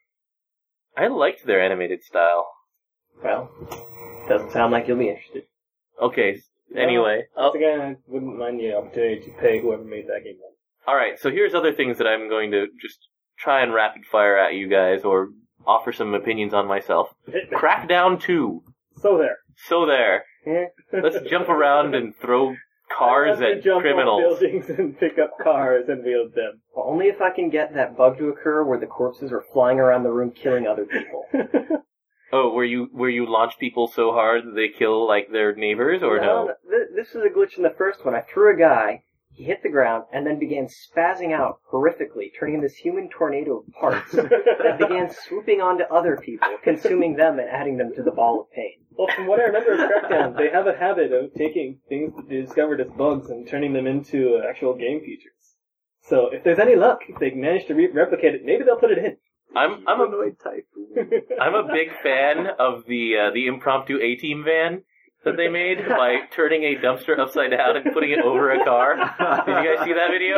I liked their animated style. Well, doesn't sound like you'll be interested. Okay, anyway. Once again, I wouldn't mind the opportunity to pay whoever made that game. Alright, so here's other things that I'm going to just try and rapid fire at you guys, or offer some opinions on myself. Crackdown two. So there. So there. Let's jump around and throw cars I have to at jump criminals. off buildings and pick up cars and wield them. Well, only if I can get that bug to occur where the corpses are flying around the room killing other people. Oh, where you where you launch people so hard that they kill, like, their neighbors, or no? no? Th- this was a glitch in the first one. I threw a guy, he hit the ground, and then began spazzing out horrifically, turning into this human tornado of parts that began swooping onto other people, consuming them and adding them to the ball of pain. Well, from what I remember of Crackdown, they have a habit of taking things that they discovered as bugs and turning them into uh, actual game features. So if there's any luck, if they manage to re- replicate it, maybe they'll put it in. I'm I'm a I'm a big fan of the uh, the impromptu A-Team van that they made by turning a dumpster upside down and putting it over a car. Did you guys see that video?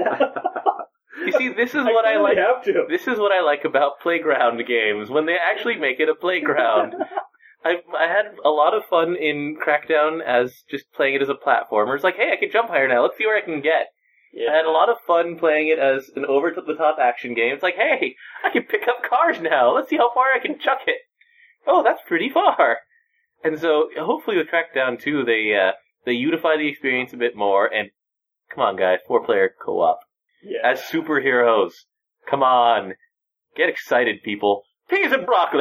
You see, this is what I, I like. Have to. This is what I like about playground games, when they actually make it a playground. I I had a lot of fun in Crackdown as just playing it as a platformer. It's like, hey, I can jump higher now. Let's see where I can get. Yeah. I had a lot of fun playing it as an over-the-top action game. It's like, hey, I can pick up cars now. Let's see how far I can chuck it. Oh, that's pretty far. And so, hopefully with Crackdown two, they uh, they unify the experience a bit more. And come on, guys, four-player co-op Yeah. as superheroes. Come on, get excited, people. Peas and broccoli.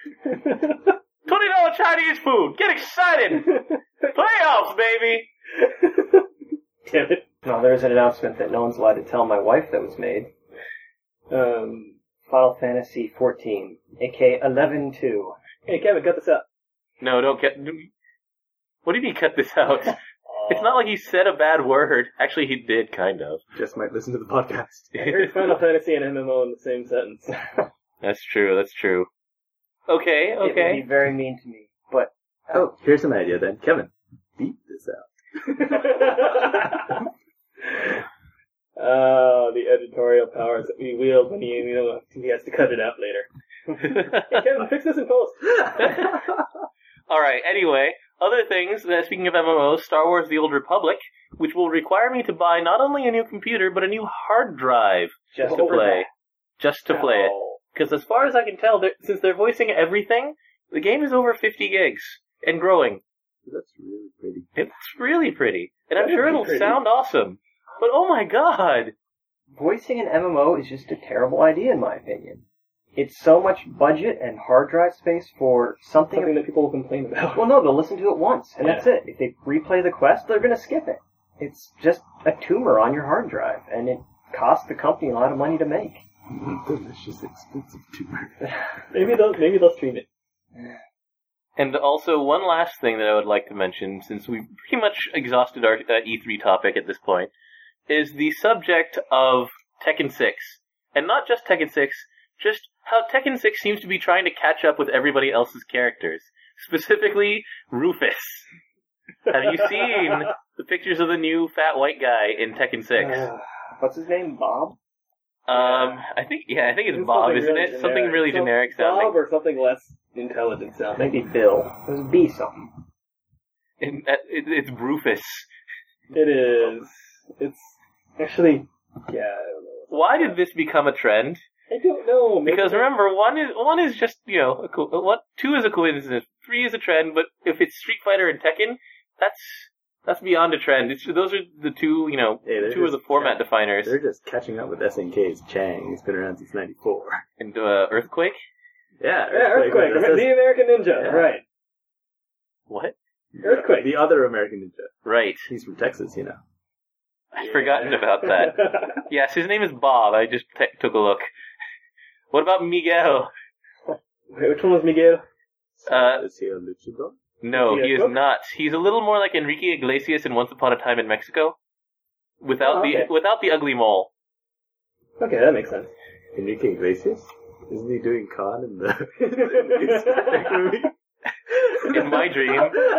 Twenty dollar Chinese food. Get excited. Playoffs, baby. Damn it. Now there's an announcement that no one's allowed to tell my wife that was made. Um, Final Fantasy fourteen, aka eleven two. hey, Kevin, cut this up. No, don't cut. What did he cut this out? It's not like he said a bad word. Actually, he did, kind of. Just might listen to the podcast. I heard Final Fantasy and M M O in the same sentence. That's true, that's true. Okay, It would okay. be very mean to me, but Oh, here's an idea then. Kevin, beat this out. Oh, the editorial powers that we wield when he, you know, he has to cut it out later. Hey, Kevin, fix this in post. Alright, anyway, other things, uh, speaking of M M Os, Star Wars The Old Republic, which will require me to buy not only a new computer, but a new hard drive just to over play. Just to play it. Oh. Because as far as I can tell, they're- since they're voicing everything, the game is over fifty gigs, and growing. That's really pretty. It's really pretty. And I'm That would sure be it'll pretty. sound awesome. But oh my god! Voicing an M M O is just a terrible idea, in my opinion. It's so much budget and hard drive space for something. Something that people will complain about. Well, no, they'll listen to it once, and Yeah. that's it. If they replay the quest, they're going to skip it. It's just a tumor on your hard drive, and it costs the company a lot of money to make. Delicious, expensive tumor. Maybe they'll maybe they'll stream it. And also, one last thing that I would like to mention, since we've pretty much exhausted our uh, E three topic at this point, is the subject of Tekken six. And not just Tekken six, just how Tekken six seems to be trying to catch up with everybody else's characters. Specifically, Rufus. Have you seen the pictures of the new fat white guy in Tekken six? Uh, what's his name? Bob? Um, I think, yeah, I think it's It's Bob, something isn't really it? Something generic. really So generic sounding. Bob or something less intelligent sounding. Maybe Bill. It was B something. And, uh, it, it's Rufus. It is. It's actually. Yeah, I don't know. Why did this become a trend? I don't know. Maybe Because they- remember, one is one is just, you know, a co- what two is a coincidence, three is a trend, but if it's Street Fighter and Tekken, that's That's beyond a trend. It's, those are the two, you know, Hey, they're two of the just- format definers. They're just catching up with S N K's Chang. He's been around since ninety-four. And uh, Earthquake? Yeah, Yeah, Earthquake. This is- The American Ninja. Yeah. Right. What? Earthquake. The other American Ninja. Right. He's from Texas, you know. I'd forgotten about that. Yes, his name is Bob. I just t- took a look. What about Miguel? Wait, which one was Miguel? Uh, Is he a luchador? No, He he a is cook? not. He's a little more like Enrique Iglesias in Once Upon a Time in Mexico, without Oh, okay. the without the ugly mole. Okay, that makes sense. Enrique Iglesias? Isn't he doing Khan in the, in the Star Trek movie? In my dream.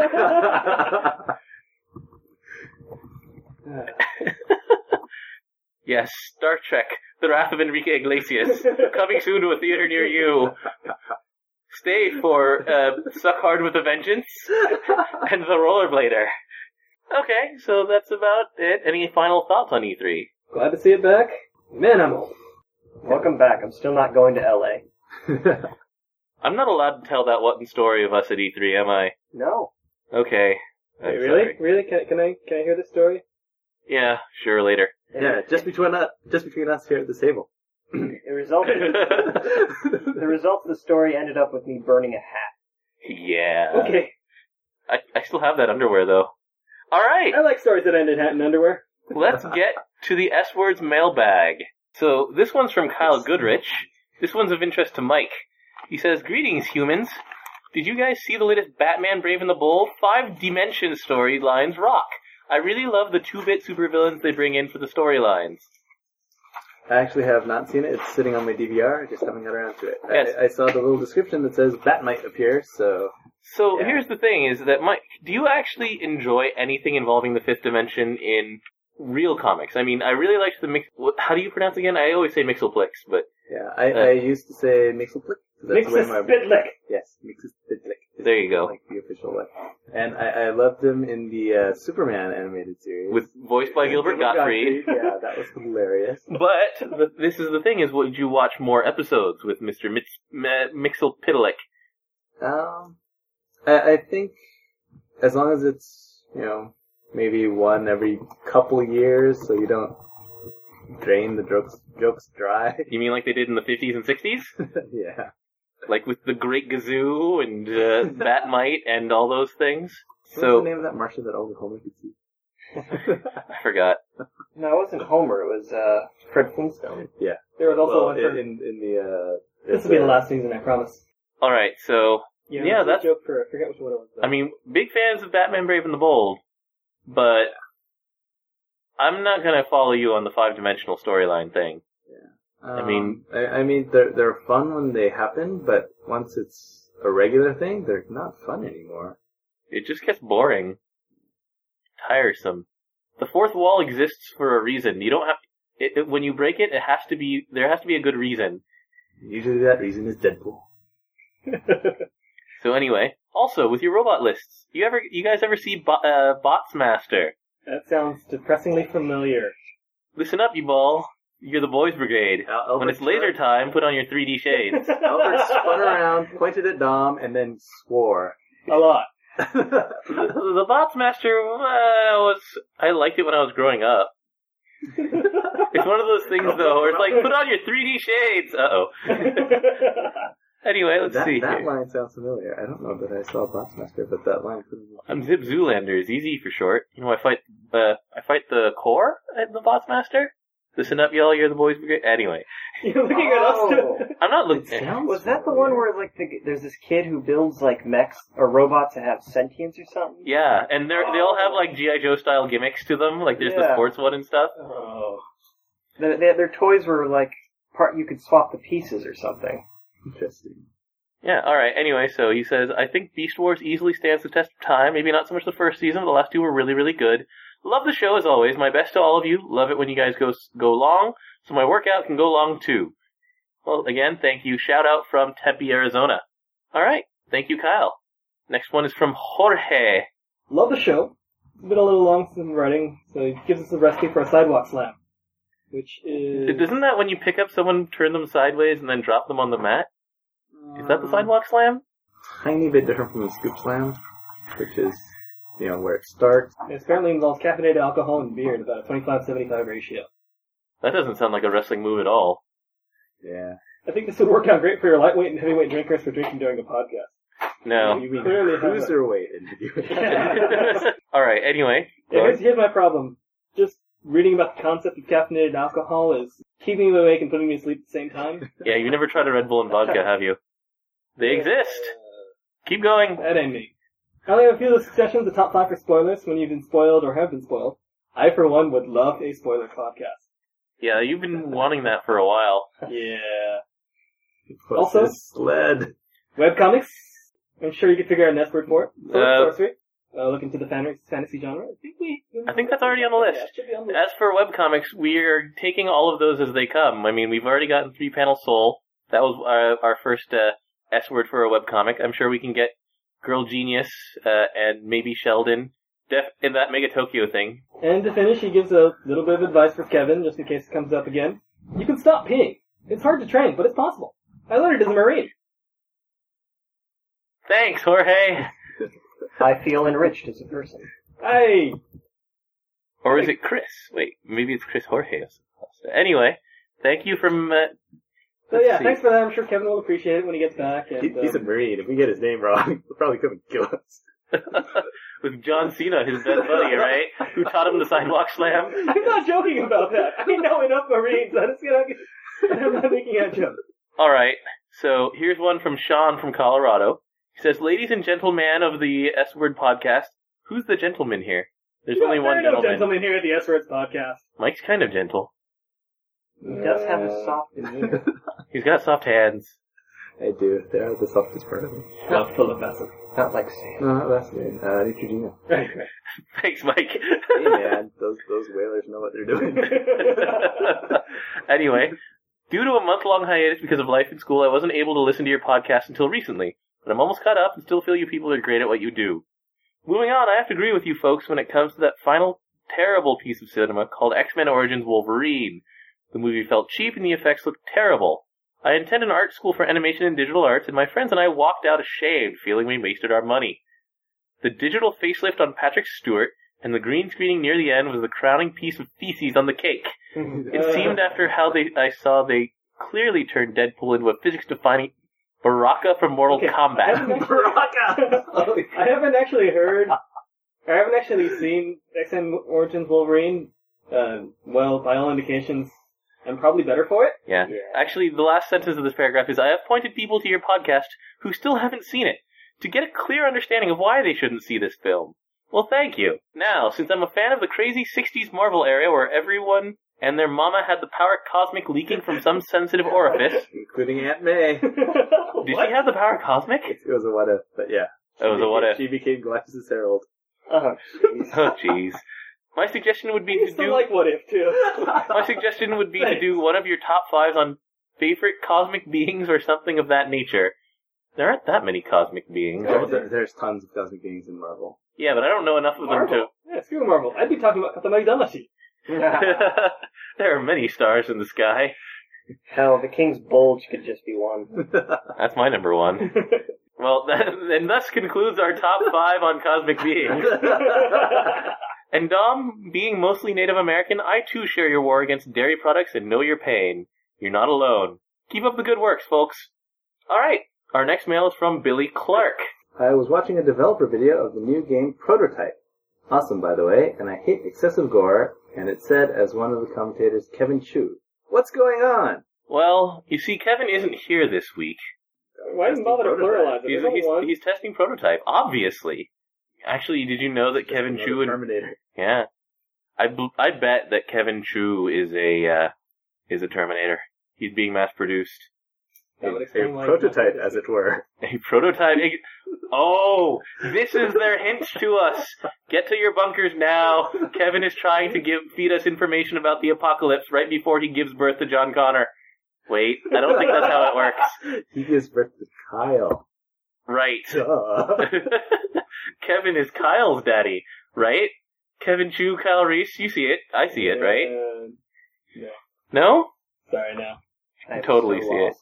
Yes, Star Trek: The Wrath of Enrique Iglesias, coming soon to a theater near you. Stay for uh, Suck Hard with a Vengeance and The Rollerblader. Okay, so that's about it. Any final thoughts on E three? Glad to see it back. Man, I'm old. Welcome back. I'm still not going to L A. I'm not allowed to tell that one story of us at E three, am I? No. Okay. I'm Wait, really? sorry. Really? Can, can I can I hear this story? Yeah, sure, later. Yeah, just between us, just between us here at this table. The result, the result of the story ended up with me burning a hat. Yeah. Okay. I, I still have that underwear, though. Alright, I like stories that end in hat and underwear. let's get to the S-Words mailbag. So, this one's from Kyle Goodrich. This one's of interest to Mike. He says, "Greetings, humans. Did you guys see the latest Batman Brave and the Bold? Five Dimension storylines rock. I really love the two-bit supervillains they bring in for the storylines." I actually have not seen it. It's sitting on my D V R. I just haven't got around to it. Yes. I, I saw the little description that says Bat might appear, so... So Yeah. here's the thing: is that Mike, do you actually enjoy anything involving the fifth dimension in real comics? I mean, I really liked the mix. what- How do you pronounce it again? I always say Mixelplix, but Yeah, I, Uh, I used to say Mixelplick. 'cause that's Mix the way a my... spitlick. Yes, Mixelplick. there you go. Like the official way. And I, I loved him in the uh, Superman animated series. With voiced by Gilbert Gottfried. Yeah, that was hilarious. But the, this is the thing: is would you watch more episodes with Mister Mitz, M- Mixelpidlick? Um, I, I think as long as it's, you know, maybe one every couple years, so you don't drain the jokes jokes dry. You mean like they did in the fifties and sixties? Yeah. Like with the Great Gazoo and uh, Batmite and all those things? What's So, the name of that Martian that only Homer could see? I forgot. No, it wasn't Homer. It was uh, Fred Flintstone. Yeah. There was also Well, one for... in, in the, uh... This will be the last season, I promise. Alright, so, Yeah, Yeah, that's that's- a joke for... I forget which one it was. though. I mean, big fans of Batman Brave and the Bold, but I'm not gonna follow you on the five-dimensional storyline thing. Um, I mean- I, I mean, they're, they're fun when they happen, but once it's a regular thing, they're not fun anymore. It just gets boring. Tiresome. The fourth wall exists for a reason. You don't have it, it, when you break it, it has to be, there has to be a good reason. Usually that reason is Deadpool. So anyway, also, with your robot lists, you ever, you guys ever see Bo- uh, Bots Master? That sounds depressingly familiar. Listen up, you ball. You're the boys brigade. Al- When Albert it's laser spun- time, put on your three D shades. Albert spun around, pointed at Dom, and then swore. A lot. the, the Bots Master uh, was, I liked it when I was growing up. It's one of those things though, where it's like, put on your three D shades. Uh oh. Anyway, let's that, see that here. line sounds familiar. I don't know that I saw Boxmaster, but that line. I'm Zip Zoolander, Z Z for short. You know, I fight the I fight the core at the Bots Master. Listen up, y'all. You're the boys brigade. Anyway, You're looking at us. Oh. I'm not It looking. sounds Was that the one where like the, there's this kid who builds like mechs or robots that have sentience or something? Yeah, and they are they all have like G I Joe style gimmicks to them. Like there's the Yeah. sports one and stuff. Oh. Their, their, their toys were like part you could swap the pieces or something. interesting. Yeah, alright, anyway, so he says, I think Beast Wars easily stands the test of time. Maybe not so much the first season, but the last two were really, really good. Love the show as always. My best to all of you. Love it when you guys go go long, so my workout can go long too. Well, again, thank you. Shout out from Tempe, Arizona. Alright, thank you, Kyle. Next one is from Jorge. Love the show. It's been a little long since writing, so it gives us a recipe for a sidewalk slam. Which is... Isn't that when you pick up someone, turn them sideways, and then drop them on the mat? Is that the Um, sidewalk slam? Tiny bit different from the scoop slam, which is you know, where it starts. It apparently involves caffeinated alcohol and beer at about a twenty-five seventy-five ratio. That doesn't sound like a wrestling move at all. Yeah. I think this would work out great for your lightweight and heavyweight drinkers for drinking during a podcast. No. You mean Clearly have a- cruiserweight interview. Alright, anyway. Yeah, here's, here's my problem. Just reading about the concept of caffeinated alcohol is keeping me awake and putting me to sleep at the same time. Yeah, you never tried a Red Bull and vodka, have you? They exist. Keep going. That ain't me. I only have a few of the suggestions, the top five for spoilers when you've been spoiled or have been spoiled. I, for one, would love a spoiler podcast. Yeah, you've been wanting that for a while. Yeah. What's Also- this sled? Webcomics. I'm sure you could figure out an S word for it. So, Uh, sorcery. Uh, look into the fan- fantasy genre. I think we... I think that's already on the list. Yeah, it should be on the list. As for webcomics, we're taking all of those as they come. I mean, we've already gotten Three Panel Soul. That was our, our first uh, S word for a webcomic. I'm sure we can get Girl Genius uh, and maybe Sheldon def- in that Mega Tokyo thing. And to finish, he gives a little bit of advice for Kevin, just in case it comes up again. You can stop peeing. It's hard to train, but it's possible. I learned it as a Marine. Thanks, Jorge. I feel enriched as a person. Hey! Or is it Chris? Wait, maybe it's Chris Jorge. Anyway, thank you from... Uh, So let's yeah, see. thanks for that. I'm sure Kevin will appreciate it when he gets back. And, He, he's a um, Marine. If we get his name wrong, he'll probably come and kill us. With John Cena, his best buddy, right? Who taught him the sidewalk slam. I'm not joking about that. I know enough Marines. I'm just gonna... I'm not making that joke. Alright, so here's one from Sean from Colorado. He says, ladies and gentlemen of the S-Word podcast, who's the gentleman here? There's only one There are no gentleman. gentlemen here at the S-Words podcast. Mike's kind of gentle. He does have a soft... He's got soft hands. I do. They're the softest part of me. Not full of vessels. Not like sand. No, that's it. Uh, Neutrogena. Right, right. Thanks, Mike. Hey man, those those whalers know what they're doing. Anyway, due to a month-long hiatus because of life in school, I wasn't able to listen to your podcast until recently, but I'm almost caught up and still feel you people are great at what you do. Moving on, I have to agree with you folks when it comes to that final terrible piece of cinema called X-Men Origins Wolverine. The movie felt cheap and the effects looked terrible. I attend an art school for animation and digital arts, and my friends and I walked out ashamed, feeling we wasted our money. The digital facelift on Patrick Stewart and the green screening near the end was the crowning piece of feces on the cake. It seemed after how they I saw they clearly turned Deadpool into a physics-defining Baraka from Mortal Okay, I Kombat. haven't actually- I haven't actually heard, I haven't actually seen X-Men Origins Wolverine. Uh, well, by all indications, I'm probably better for it. Yeah. Actually, the last sentence of this paragraph is, I have pointed people to your podcast who still haven't seen it to get a clear understanding of why they shouldn't see this film. Well, thank you. Now, since I'm a fan of the crazy sixties Marvel era where everyone and their mama had the power cosmic leaking from some sensitive orifice, Including Aunt May. did she have the power cosmic? It was a what if, but yeah. It was a what if. She became Galactus' Herald. Oh, jeez. Oh, jeez. My suggestion would be I to still do... like What If, too. My suggestion would be to do one of your top fives on favorite cosmic beings or something of that nature. There aren't that many cosmic beings. There- there- there's tons of cosmic beings in Marvel. Yeah, but I don't know enough of them Marvel. Yeah, screw Marvel. I'd be talking about Katamari Damacy. to... There are many stars in the sky. Hell, the King's Bulge could just be one. That's my number one. Well, that, and thus concludes our top five on cosmic beings. And Dom, being mostly Native American, I too share your war against dairy products and know your pain. You're not alone. Keep up the good works, folks. Alright, our next mail is from Billy Clark. I was watching a developer video of the new game Prototype. Awesome, by the way, and I hate excessive gore, and it said, as one of the commentators, Kevin Chu. What's going on? Well, you see, Kevin isn't here this week. Why didn't bother to pluralize it? He's, There's only he's, one. he's testing Prototype, obviously. Actually, did you know that Kevin Chu and... Terminator. Yeah. I, b- I bet that Kevin Chu is a, uh, is a Terminator. He's being mass-produced. That would A explain why- prototype, as it were. A prototype. Oh, this is their hint to us. Get to your bunkers now. Kevin is trying to give feed us information about the apocalypse right before he gives birth to John Connor. Wait, I don't think that's how it works. He gives birth to Kyle. Right. Duh. Kevin is Kyle's daddy, right? Kevin Chu, Kyle Reese, you see it. I see it, right? Uh, No? sorry, no. I totally so see it.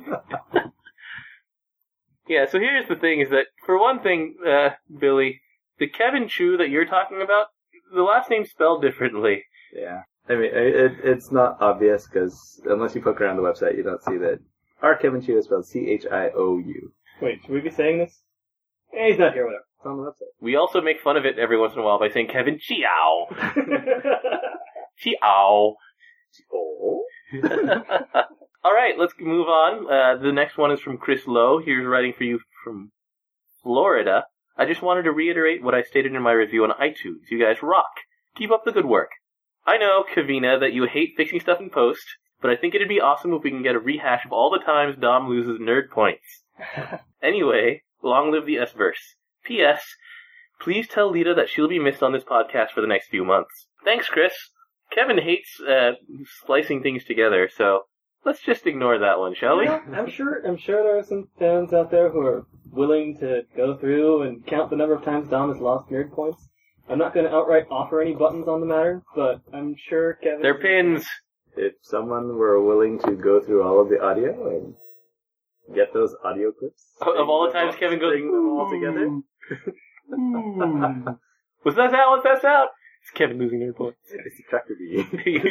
Yeah, so here's the thing is that, for one thing, uh, Billy, The Kevin Chu that you're talking about, the last name's spelled differently. Yeah. I mean, it, it's not obvious because unless you poke around the website, you don't see that our Kevin Chu is spelled C H I O U. Wait, should we be saying this? Eh, he's not here, whatever. It's on the website. We also make fun of it every once in a while by saying Kevin Chiao. Chiao. Oh. Alright, let's move on. Uh, the next one is from Chris Lowe. Here's writing for you from Florida. I just wanted to reiterate what I stated in my review on iTunes. You guys rock. Keep up the good work. I know, Kavina, that you hate fixing stuff in post, but I think it'd be awesome if we can get a rehash of all the times Dom loses nerd points. Anyway, long live the S-verse. P S. Please tell Lita that she'll be missed on this podcast for the next few months. Thanks, Chris. Kevin hates uh, splicing things together, so let's just ignore that one, shall we? Yeah, I'm sure. I'm sure there are some fans out there who are willing to go through and count the number of times Dom has lost nerd points. I'm not going to outright offer any buttons on the matter, but I'm sure Kevin... They're pins. If someone were willing to go through all of the audio and get those audio clips... Of all the times Kevin goes... Bring them all together? Was that out? Was that out? It's Kevin losing nerd points. It's the tractor bee.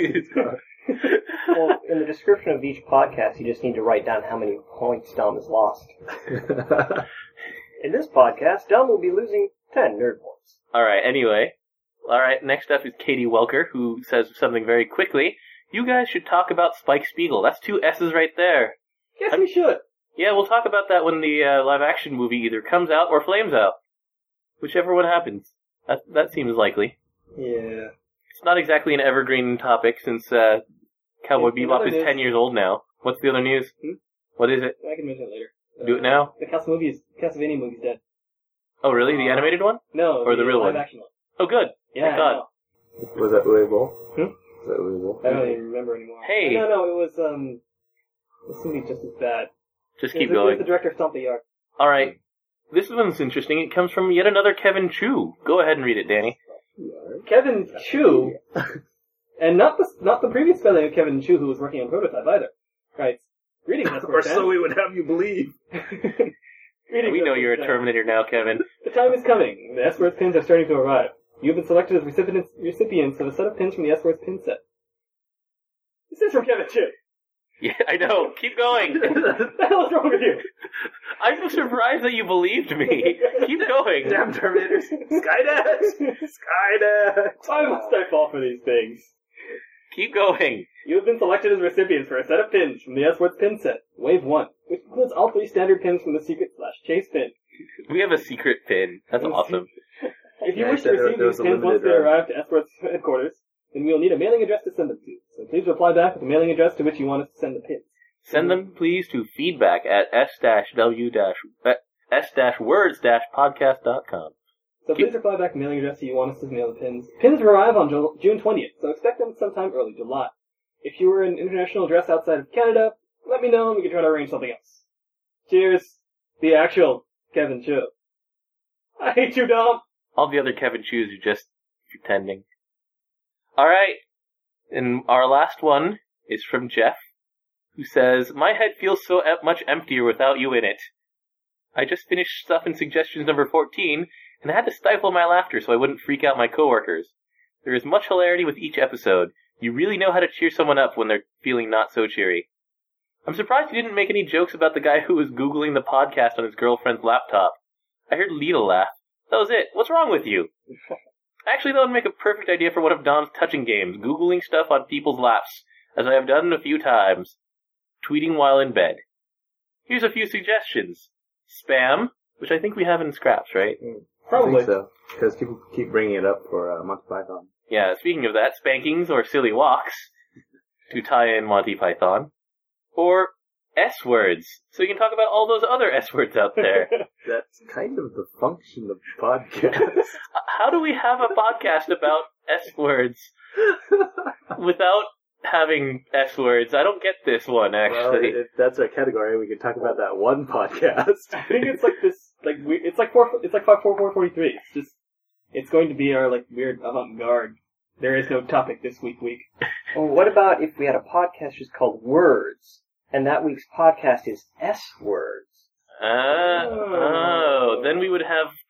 Well, in the description of each podcast, you just need to write down how many points Dom has lost. In this podcast, Dom will be losing ten nerd points. Alright, anyway. Alright, next up is Katie Welker, who says something very quickly. You guys should talk about Spike Spiegel. That's two S's right there. Yes, I'm, we should. Yeah, we'll talk about that when the uh, live-action movie either comes out or flames out. Whichever one happens. That that seems likely. Yeah. It's not exactly an evergreen topic since uh, Cowboy Yeah, Bebop is news. ten years old now. What's the other news? Hmm? What is it? I can mention it later. Do it now? The Castle movie is, Castlevania movie's dead. Oh, really? The animated one? No, Or the real live one? action one. Oh, good. Yeah, Thank I God. know. Was that Uwe Hmm? Was that Uwe I don't even remember anymore. Hey. No, no, it was, um, it was something just as bad. Just It keep was, the- It was going. the director of Stomp the Yard. Alright. This one's interesting. It comes from yet another Kevin Chu. Go ahead and read it, Danny. Kevin Chu, and not the not the previous spelling of Kevin Chu, who was working on Prototype either. Right. Greetings, Or Esper so we would have you believe. Greetings, We know Esper you're a fans. Terminator now, Kevin. The time is coming. The S-Words pins are starting to arrive. You've been selected as recipients recipients of a set of pins from the S-Words pin set. This is from Kevin Chu. Yeah, I know. Keep going. What the hell is wrong with you? I'm surprised that you believed me. Keep going. Damn Terminators. Skynet! Skynet! Why must I fall for these things? Keep going. You have been selected as recipients for a set of pins from the S-Words pin set, Wave one, which includes all three standard pins from the Secret slash Chase pin. We have a secret pin. That's awesome. If you Yeah, wish I to said there- receive there these was a pins once limited, they uh, arrive to S-Words headquarters, then we will need a mailing address to send them to. So please reply back with the mailing address to which you want us to send the pins. Send them, please, to feedback at s-w-words-podcast dot com. So please reply back the mailing address that you want us to mail the pins. Pins will arrive on Ju- June twentieth, so expect them sometime early July. If you were an international address outside of Canada, let me know and we can try to arrange something else. Cheers. The actual Kevin Chu. I hate you, Dom. All the other Kevin Chus are just pretending. Alright. And our last one is from Jeff, who says, my head feels so e- much emptier without you in it. I just finished stuff in suggestions number fourteen, and I had to stifle my laughter so I wouldn't freak out my coworkers. There is much hilarity with each episode. You really know how to cheer someone up when they're feeling not so cheery. I'm surprised you didn't make any jokes about the guy who was Googling the podcast on his girlfriend's laptop. I heard Lita laugh. That was it. What's wrong with you? Actually, that would make a perfect idea for one of Dom's touching games, Googling stuff on people's laps, as I have done a few times. Tweeting while in bed. Here's a few suggestions. Spam, which I think we have in scraps, right? I Probably. think so. Because people keep bringing it up for uh, Monty Python. Yeah, speaking of that, spankings or silly walks, to tie in Monty Python. Or S-words, so you can talk about all those other S-words out there. That's kind of the function of the podcast. How do we have a podcast about S-words without having S-words? I don't get this one, Well, actually. if that's our category, we could talk about that one podcast. I think it's like this, like we, it's like four, it's like five four four forty three. It's just, it's going to be our like weird avant-garde. There is no topic this week. Week. Well, what about if we had a podcast just called Words, and that week's podcast is S-Words? Ah, oh, then we would have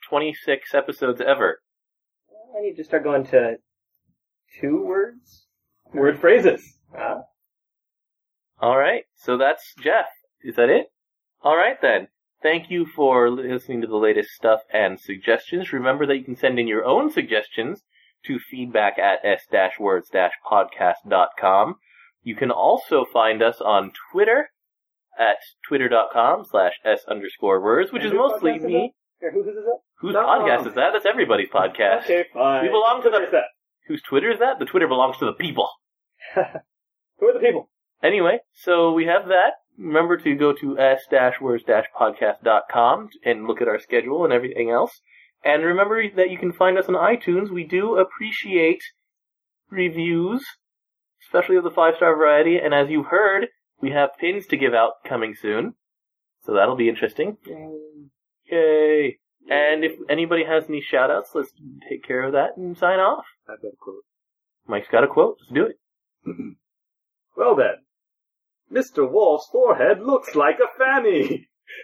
twenty-six episodes ever. I need to start going to two words. Word phrases. Ah. All right, so that's Jeff. Is that it? All right, then. Thank you for listening to the latest stuff and suggestions. Remember that you can send in your own suggestions to feedback at s words podcast dot com. You can also find us on Twitter at twitter.com slash s underscore words, which And is whose mostly podcast is me. that? Or whose is that? Whose Not podcast mine. is that? That's everybody's podcast. Okay, fine. We belong to the... Who's that? Whose Twitter is that? The Twitter belongs to the people. Who are the people? Anyway, so we have that. Remember to go to s words podcast dot com and look at our schedule and everything else. And remember that you can find us on iTunes. We do appreciate reviews, especially of the five-star variety. And as you've heard, we have pins to give out coming soon. So that'll be interesting. Yay. Yay. And if anybody has any shout-outs, let's take care of that and sign off. I've got a quote. Mike's got a quote. Let's do it. Well then, Mister Wolf's forehead looks like a fanny.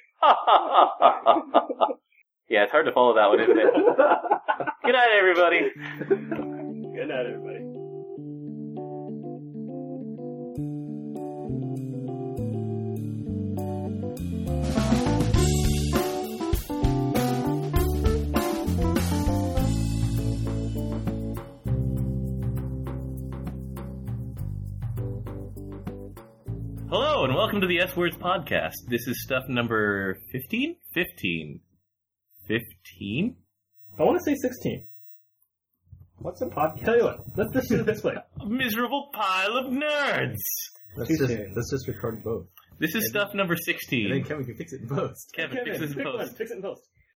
Yeah, it's hard to follow that one, isn't it? Good night, everybody. Good night, everybody. Hello, and welcome to the S Words Podcast. This is stuff number fifteen? fifteen. fifteen? I want to say sixteen. What's a pod? Tell you what, let's just do it this way. A miserable pile of nerds! Let's just, let's just record both. This is stuff number And sixteen. then Kevin can fix it in post. Kevin, fix this in pick post. one, fix it in post.